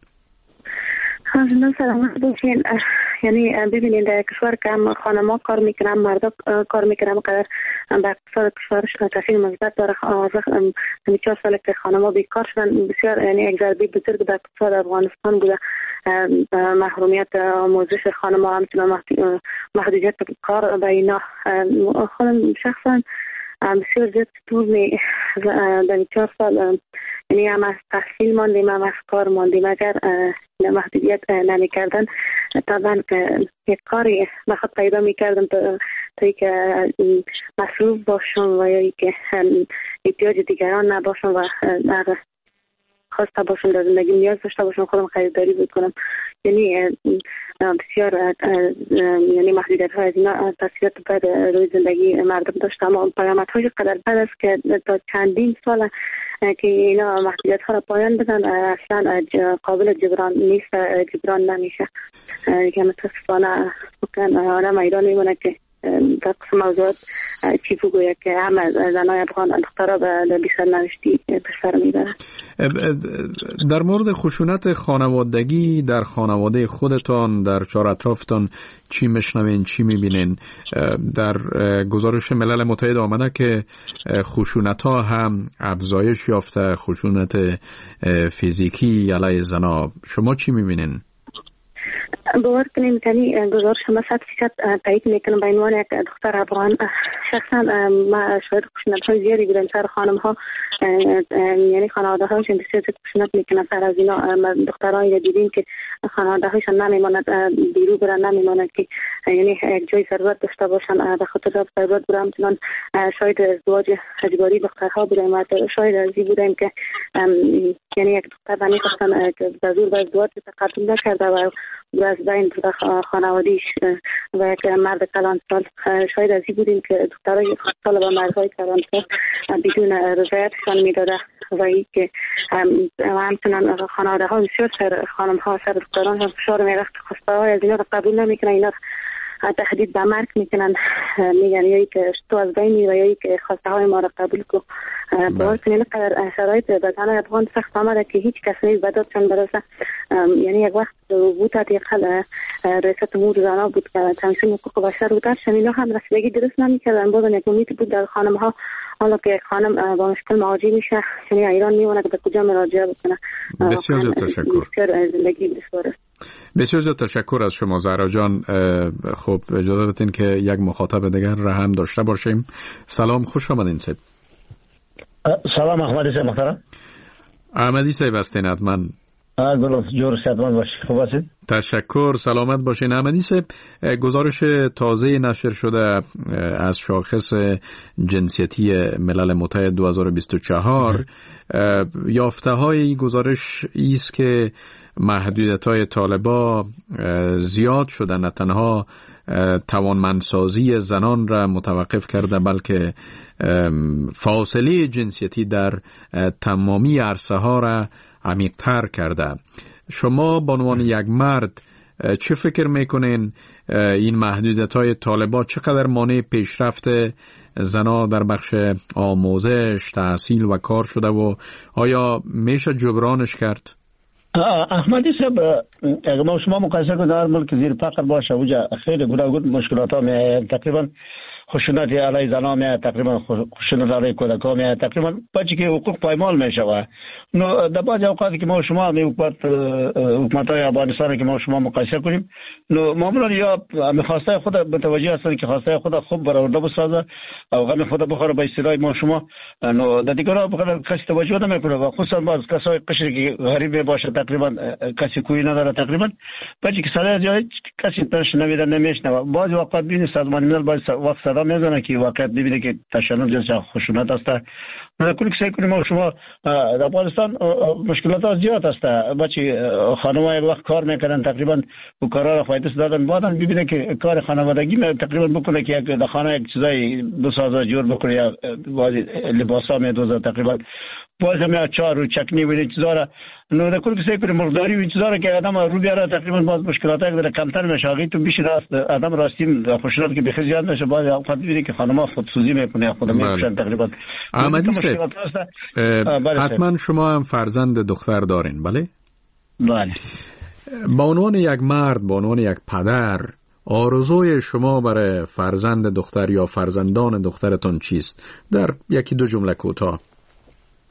[SPEAKER 5] خانم سلامت باشین. یعنی ببینید در کشور که هم خانم‌ها کار میکنن، مردا کار میکنن، قدر به اقتصاد کشورش تاثیر مثبت داره. همین چهار سال که خانم‌ها بیکار شدن بسیار یعنی یک ضربه بزرگ در اقتصاد افغانستان بوده. محرومیت موضوعش خانم‌ها همچنان محدودیت کار به اینا. خودم شخصا بسیار زیاد طول می در چهار سال یعنی هم از تحصیل ماندیم هم از کار ماندیم. اگر محدودیت نمی کردن طبعا یک کاری بخواد پیدا می کردم تا تا که مصروف باشم و یا که احتیاج دیگران نباشم و خواسته باشم در زندگی نیاز داشته باشم خودم خریداری بکنم. یعنی بسیار یعنی محدودیت های از اینا تاثیرات بد روی زندگی مردم داشته، اما پیامد های قدر بد است که تا چندین سال که اینا محدودیت ها را پایان بدن اصلا قابل جبران نیست، جبران نمیشه. که متاسفانه آدم ایران میمونه که در قسم موضوعات چی بگوید که همه زنای افغان دخترها به بی سرنوشتی بسر میبرن.
[SPEAKER 2] در مورد خشونت خانوادگی در خانواده خودتان در چهار اطرافتان چی میشنوین، چی میبینین؟ در گزارش ملل متحد آمده که خشونت ها هم افزایش یافته، خشونت فیزیکی علیه زنا. شما چی میبینین؟
[SPEAKER 5] باور کنیم یعنی گزارش همه صد فیصد تایید میکنم. به عنوان یک دختر افغان شخصا ما شاید خشونت های زیادی بودن سر خانم ها، یعنی خانواده هاشون بسیار زیاد خشونت میکنن سر از اینا. دخترایی دیدیم که خانواده هاشون نمیماند بیرو برن، نمیماند که یعنی یک جای ضرورت داشته باشن به خاطر ضرورت برن. مثلا شاید ازدواج اجباری دخترها بودیم و شاید ازی بودیم که یعنی یک دختر نمیخواستن که به زور به ازدواج تقدم نکرده و از بین خانوادیش و یک مرد کلانسال. شاید ازی بودیم که دخترای خودسال و مردهای کلانسال بدون رضایتشان میداده و ای که همچنان خانواده ها بسیار سر خانم ها سر دختران فشار میرخت، خواسته های از اینا را قبول نمیکنن، اینا تهدید به مرگ میکنن، میگن یا که تو از بین میری و یا که خواسته های ما را قبول کن. باور کنید اینقدر شرایط به زنان افغان سخت آمده که هیچ کس نیست به دادشان برسه. یعنی یک وقت بود حداقل رئیست امور زنان بود که تمثیل حقوق بشر بود، درشان اینا هم رسیدگی درست نمیکردن. بازم یک امید بود در خانم ها. حالا که خانم با مشکل مواجه میشه یعنی ایران میمونه که به کجا مراجعه بکنه.
[SPEAKER 2] بسیار زیاد تشکر.
[SPEAKER 5] بسیار زندگی بسیار
[SPEAKER 2] بسیار زیاد تشکر از شما زهرا جان. خب اجازه بدین که یک مخاطب دیگر را هم داشته باشیم. سلام، خوش آمدین صاحب.
[SPEAKER 6] سلام احمدی صاحب محترم.
[SPEAKER 2] احمدی صاحب هستین حتما.
[SPEAKER 6] بله جور صحتمند باشید. خوب هستید؟
[SPEAKER 2] تشکر، سلامت باشین. احمدی صاحب، گزارش تازه نشر شده از شاخص جنسیتی ملل متحد دو هزار و بیست و چهار یافته های گزارش ایست که محدودیت‌های طالبا زیاد شده، نه تنها توانمندسازی زنان را متوقف کرده بلکه فاصله جنسیتی در تمامی عرصه ها را عمیق‌تر کرده. شما به عنوان یک مرد چه فکر میکنین این محدودیت‌های طالبا چقدر مانع پیشرفت زنا در بخش آموزش، تحصیل و کار شده و آیا میشه جبرانش کرد؟
[SPEAKER 6] احمدی صاحب اگر ما شما مقایسه کنیم در ملک زیر فقر باشه وجا خیلی گوناگون مشکلات ها می تقریبا خشونت علیه زنان می تقریبا خشونت علیه کودکان می تقریبا بچه که حقوق پایمال می شود. نو در بعض اوقاتی که ما شما می حکومت حکومت های افغانستان که ما شما مقایسه کنیم نو معمولا یا میخواسته خود متوجه هستند که خواسته خود خوب برآورده بسازه او غم خود بخوره به اصطلاح ما شما. نو در دیگرها بخوره کسی توجه نمیکنه و خصوصا باز کسای قشری که غریب باشه تقریبا کسی کوی نداره تقریبا بچه که صدای جای کسی ترش نمیده نمیشنه. بعض وقت ببینید سازمان ملل باز وقت صدا میزنه که واقعیت ببینه که تشنج جنسی خشونت است. در کلی که کنیم ما شما در افغانستان مشکلات زیاد است. بچه خانم‌ها یک وقت کار میکنن تقریبا و کارا را فایده دادن بعدن ببینه که کار خانوادگی تقریبا بکنه که یک در خانه یک چیزای بسازه جور بکنه یا بعضی لباسا میدوزه تقریبا باز هم چهار و چکنی و چیزا را نو در کلی که کنیم مرغداری و چیزا را که آدم رو بیاره تقریبا باز مشکلات یک کمتر میشه. اگه تو بیشتر است آدم راستین خشونت که بخیر زیاد نشه باز وقت ببینه که خانم‌ها خودسوزی میکنه خود میشن تقریبا.
[SPEAKER 2] احمدی صاحب حتما شما هم فرزند دختر دارین بله؟
[SPEAKER 6] بله.
[SPEAKER 2] با عنوان یک مرد، با عنوان یک پدر، آرزوی شما برای فرزند دختر یا فرزندان دخترتان چیست؟ در یکی دو جمله کوتاه.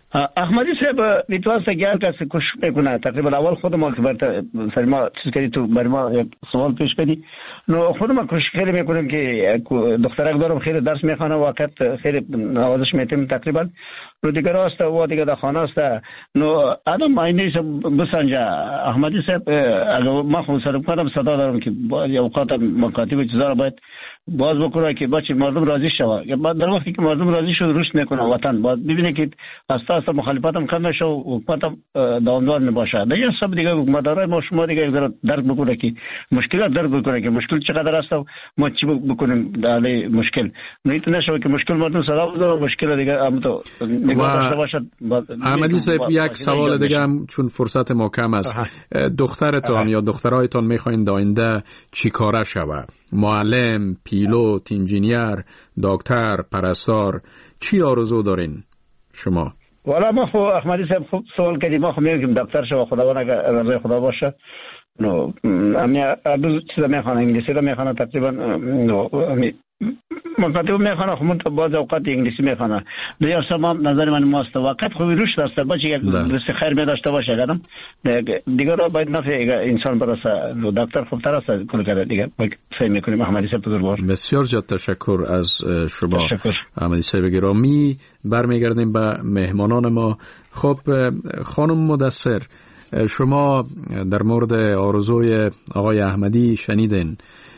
[SPEAKER 6] احمدی صاحب میتونست گل کسی کش میکنه. تقریبا اول خود ما که برای سر ما چیز کردی تو برای ما یک سوال پیش کردی، نو خود ما کش خیلی میکنیم که دخترک دارم خیلی درس میخوانه، وقت خیلی نوازش میتیم تقریبا رو دیگر است و دیگر در خانه است. نو آدم ماینیش بسنجه احمدی صاحب اگر ما خود سر کنم صدا دارم که یا اوقات مکاتب چیزا باید باز بکنه که بچه مردم راضی شوه. بعد در وقتی که مردم راضی شد رشد میکنه وطن، باید ببینه که اساس اساس مخالفت هم کم نشه و حکومت هم دوامدار نباشه. دیگه سب دیگه حکومت‌دارای ما شما دیگه یک ذره درک بکنه که مشکلات درک بکنه که مشکل چقدر است و ما چی بکنیم در مشکل. نمیتونه شوه که مشکل مردم صدا بزنه مشکل دیگه هم تو نگاه داشته باشد.
[SPEAKER 2] احمدی صاحب یک سوال دیگه هم چون فرصت ما کم است، دخترتان یا دخترایتان میخواین آینده چی کاره شوه؟ معلم، پیلوت، انجینیر، دکتر، پرستار، چی آرزو دارین شما؟
[SPEAKER 6] والا ما خو احمدی صاحب خوب سوال کردی. ما خو میگیم دکتر شو، خداوند اگر رضای خدا باشه. نو امیا ابو چیزا میخوانه، انگلیسی رو میخوانه تقریبا. نو مکاتب میخوانه، خو من بعض اوقات انگلیسی میخوانه. دیگه شما نظر من ماست وقت خوبی روش داشته باشه، یک درس خیر می داشته باشه گردم دیگه رو باید نفع انسان برسه. نو دکتر خوبتر است کل کرده دیگه فهم میکنیم. احمدی صاحب بزرگوار
[SPEAKER 2] بسیار زیاد تشکر از شما احمدی صاحب گرامی. برمیگردیم به مهمانان ما. خب خانم مدثر، شما در مورد آرزوی آقای احمدی شنیدین.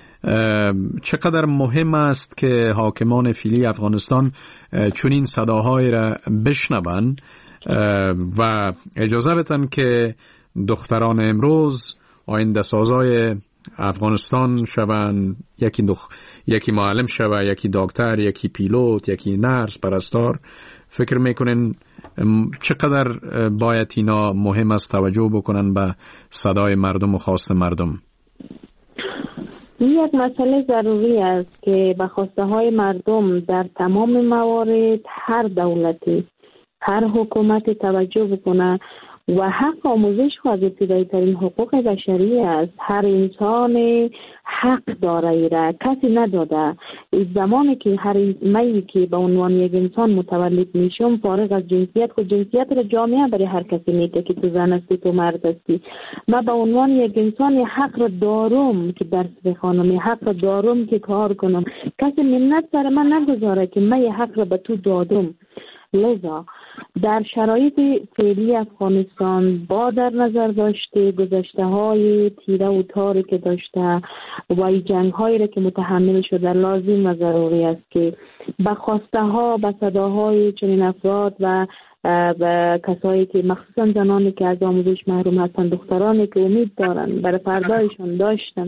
[SPEAKER 2] چقدر مهم است که حاکمان فعلی افغانستان چنین صداهایی را بشنوند و اجازه بدن که دختران امروز آینده سازای افغانستان شوند، یکی دخ... یکی معلم شوه، یکی دکتر، یکی پیلوت، یکی نرس، پرستار. فکر میکنین چقدر باید اینا مهم است توجه بکنن به صدای مردم و خواست مردم؟
[SPEAKER 3] یک مسئله ضروری است که به خواسته های مردم در تمام موارد هر دولتی، هر حکومت توجه بکنه و حق آموزش خود ابتدایی ترین حقوق بشری است. هر انسان حق داره، ایره کسی نداده. زمانی که هر می که به عنوان یک انسان متولد میشم، فارغ از جنسیت، خود جنسیت را جامعه برای هر کسی میده که تو زن هستی تو مرد هستی. من به عنوان یک انسان حق را دارم که درس بخوانم، حق را دارم که کار کنم. کسی منت سر من نگذاره که من حق را به تو دادم. لذا در شرایط فعلی افغانستان با در نظر داشته گذشته های تیره و تاری که داشته و جنگ هایی را که متحمل شده، لازم و ضروری است که به خواسته ها، به صداهای چنین افراد و و کسایی که مخصوصا زنانی که از آموزش محروم هستند، دخترانی که امید دارن برای فردایشان داشتن،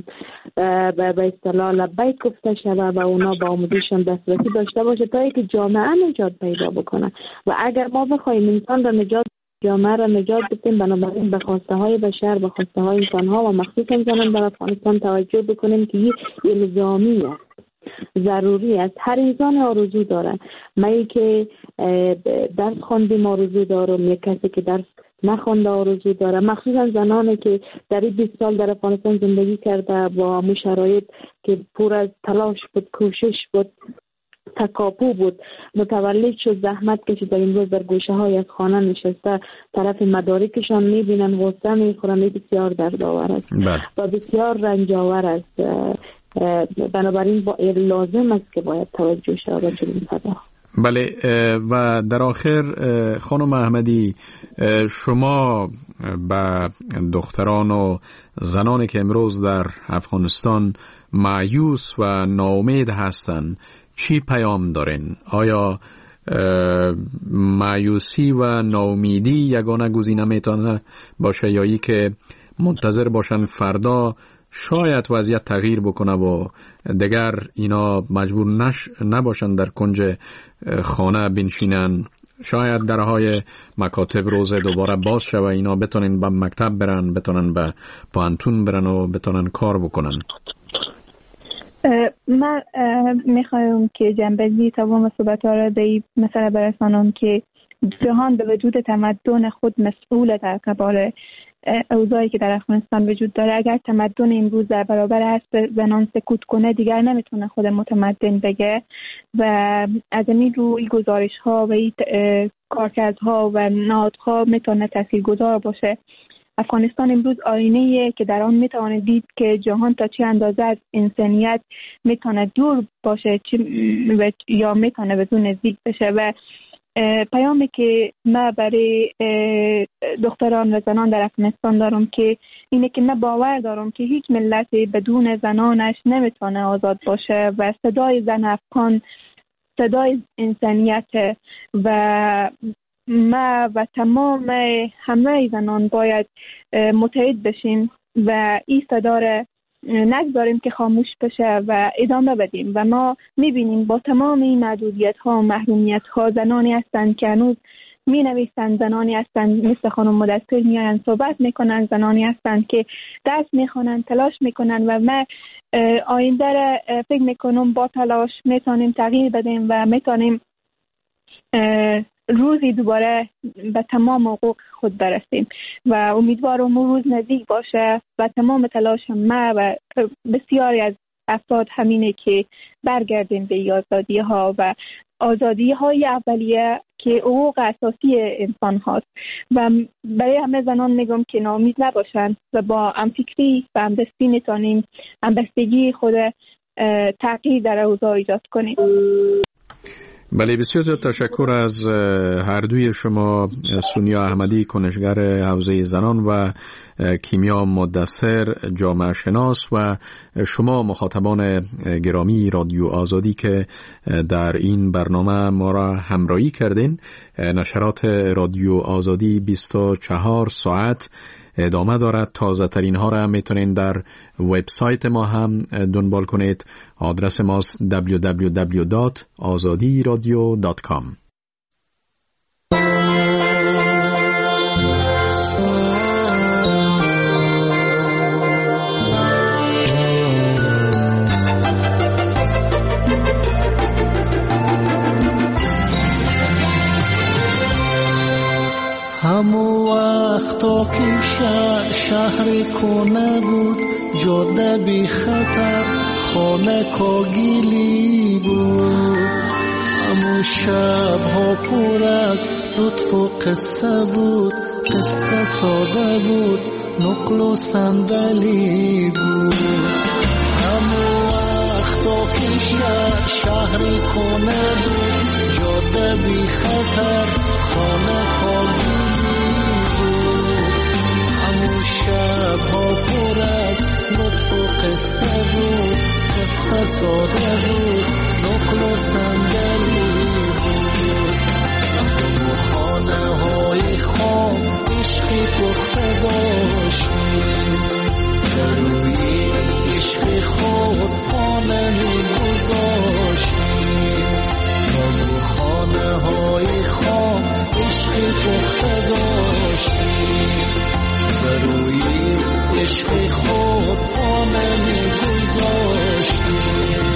[SPEAKER 3] به اصطلاح لبیک گفته شده و اونا با آموزششان دسترسی داشته باشه تا اینکه جامعه نجات پیدا بکنه. و اگر ما بخوایم انسان را نجات، جامعه را نجات بدیم، بنابراین به خواسته های بشر، به خواسته های انسان ها و مخصوصا زنان در افغانستان توجه بکنیم که این الزامی است، ضروری است. هر انسان آرزو داره. من که درس خواندیم آرزو دارم، یک کسی که درس نخوانده آرزو داره، مخصوصا زنانی که در بیست سال در افغانستان زندگی کرده با شرایط که پر از تلاش بود، کوشش بود، تکاپو بود، متولد شد، زحمت کشید، در این روز در گوشه های از خانه نشسته، طرف مدارکشان میبینن، غصه میخورن. بسیار دردآور است و بسیار رنجاور است. بنابراین با لازم است که باید توجه شود به چنین صدا.
[SPEAKER 2] بله. و در آخر خانم احمدی، شما به دختران و زنانی که امروز در افغانستان مایوس و ناامید هستند چی پیام دارین؟ آیا مایوسی و ناامیدی یگانه گزینه میتونه باشه یا ای که منتظر باشن فردا شاید وضعیت تغییر بکنه و دیگر اینا مجبور نش نباشن در کنج خانه بنشینن، شاید درهای مکاتب روز دوباره باز شوه، اینا بتونن به مکتب برن، بتونن به پانتون برن و بتونن کار بکنن؟
[SPEAKER 4] من میخوایم که جنبندی تمام صحبت‌ها را به مثلا برسانم که جهان به وجود تمدن خود مسئول در قبال اوضاعی که در افغانستان وجود داره، اگر تمدن امروز در برابر حرف زنان سکوت کنه دیگر نمیتونه خود متمدن بگه و از این رو این گزارش ها و این کارکردها و نهادها میتونه تاثیرگذار باشه. افغانستان امروز آینه‌ایه که در آن میتونه دید که جهان تا چه اندازه از انسانیت میتونه دور باشه یا میتونه به اون نزدیک بشه و پیامی که من برای دختران و زنان در افغانستان دارم که اینه که من باور دارم که هیچ ملتی بدون زنانش نمیتونه آزاد باشه و صدای زن افغان صدای انسانیت و ما و تمام همه زنان باید متحد بشیم و این صدا را نگذاریم که خاموش بشه و ادامه بدیم. و ما میبینیم با تمام این محدودیت ها و محرومیت ها زنانی هستند که هنوز می نویسند، زنانی هستند مثل خانم مدثر میاین صحبت میکنن، زنانی هستند که درس میخونن، تلاش میکنن و ما آینده را فکر میکنم با تلاش میتونیم تغییر بدیم و میتونیم روزی دوباره به تمام حقوق خود برسیم و امیدوارم اون روز نزدیک باشه و تمام تلاش ما و بسیاری از افراد همینه که برگردیم به آزادی ها و آزادی های اولیه که حقوق اساسی انسان هاست و برای همه زنان میگم که ناامید نباشند و با همفکری و همدستی میتونیم همبستگی خود تغییر در اوضاع ایجاد کنیم.
[SPEAKER 2] بله، بسیار زیاد تشکر از هر دوی شما، سونیا احمدی کنشگر حوزه زنان و کیمیا مدثر جامعه شناس و شما مخاطبان گرامی رادیو آزادی که در این برنامه ما را همراهی کردین. نشرات رادیو آزادی بیست و چهار ساعت ادامه دارد. تازه ترین ها را میتونین در وبسایت ما هم دنبال کنید. آدرس ماست دبلیو دبلیو دبلیو دات آزادی رادیو دات کام.
[SPEAKER 7] همو وقتا که شهر, شهر کنه بود، جاده بی خطر، خانه کاگیلی بود. همو شب ها پر از لطف و قصه بود، قصه ساده بود، نقل و صندلی بود. همو وقتا که شهر, شهر کنه بود، جاده بی خطر، خانه کاگیلی شب ها پر از لطف و قصه بود، قصه ساده بود، نقل و صندلی بود. و خانه های خام عشقی پخته داشتیم، در روی عشق خود پانه می گذاشتیم. و خانه های خام عشقی پخته داشتیم، روی عشق خود پانه می گذاشتیم.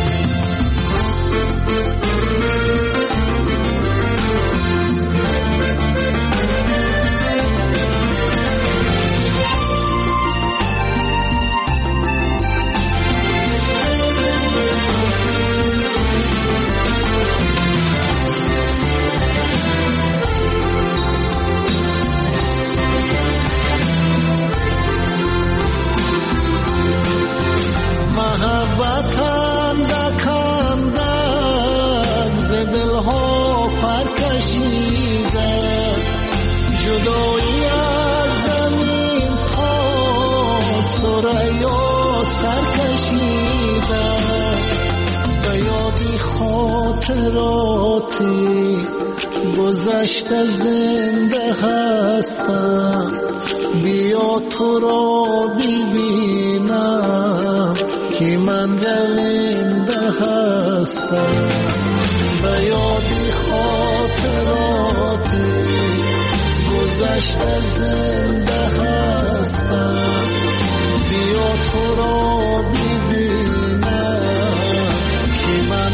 [SPEAKER 7] خاطراتی گذشته زنده هستم، بیا تو را ببینم که من رونده هستم. به یادی خاطراتی گذشته زنده هستم، بیا تو را ببینم که من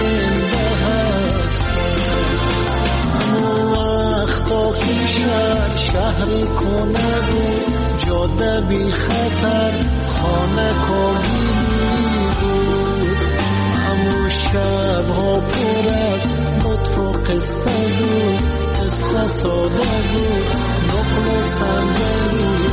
[SPEAKER 7] رونده هستم. همون وقتا که شهر شهر کنه بود جاده بی خطر خانه کاگیلی بود همون شب ها پر از لطف و قصه بود قصه ساده بود نقل و صندلی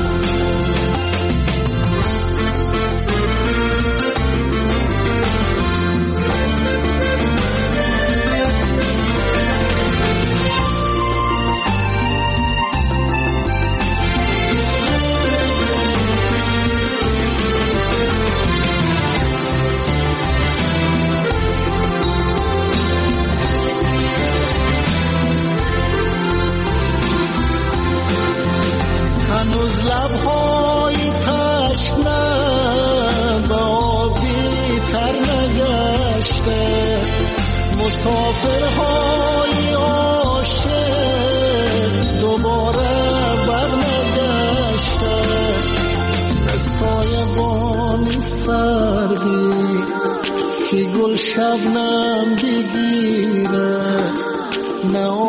[SPEAKER 7] هنوز لبهای تشنه به آبی تر نگشته مسافرهای عاشق دوباره بر نگشته به سایبانی سردی که گل شبنم بگیره نه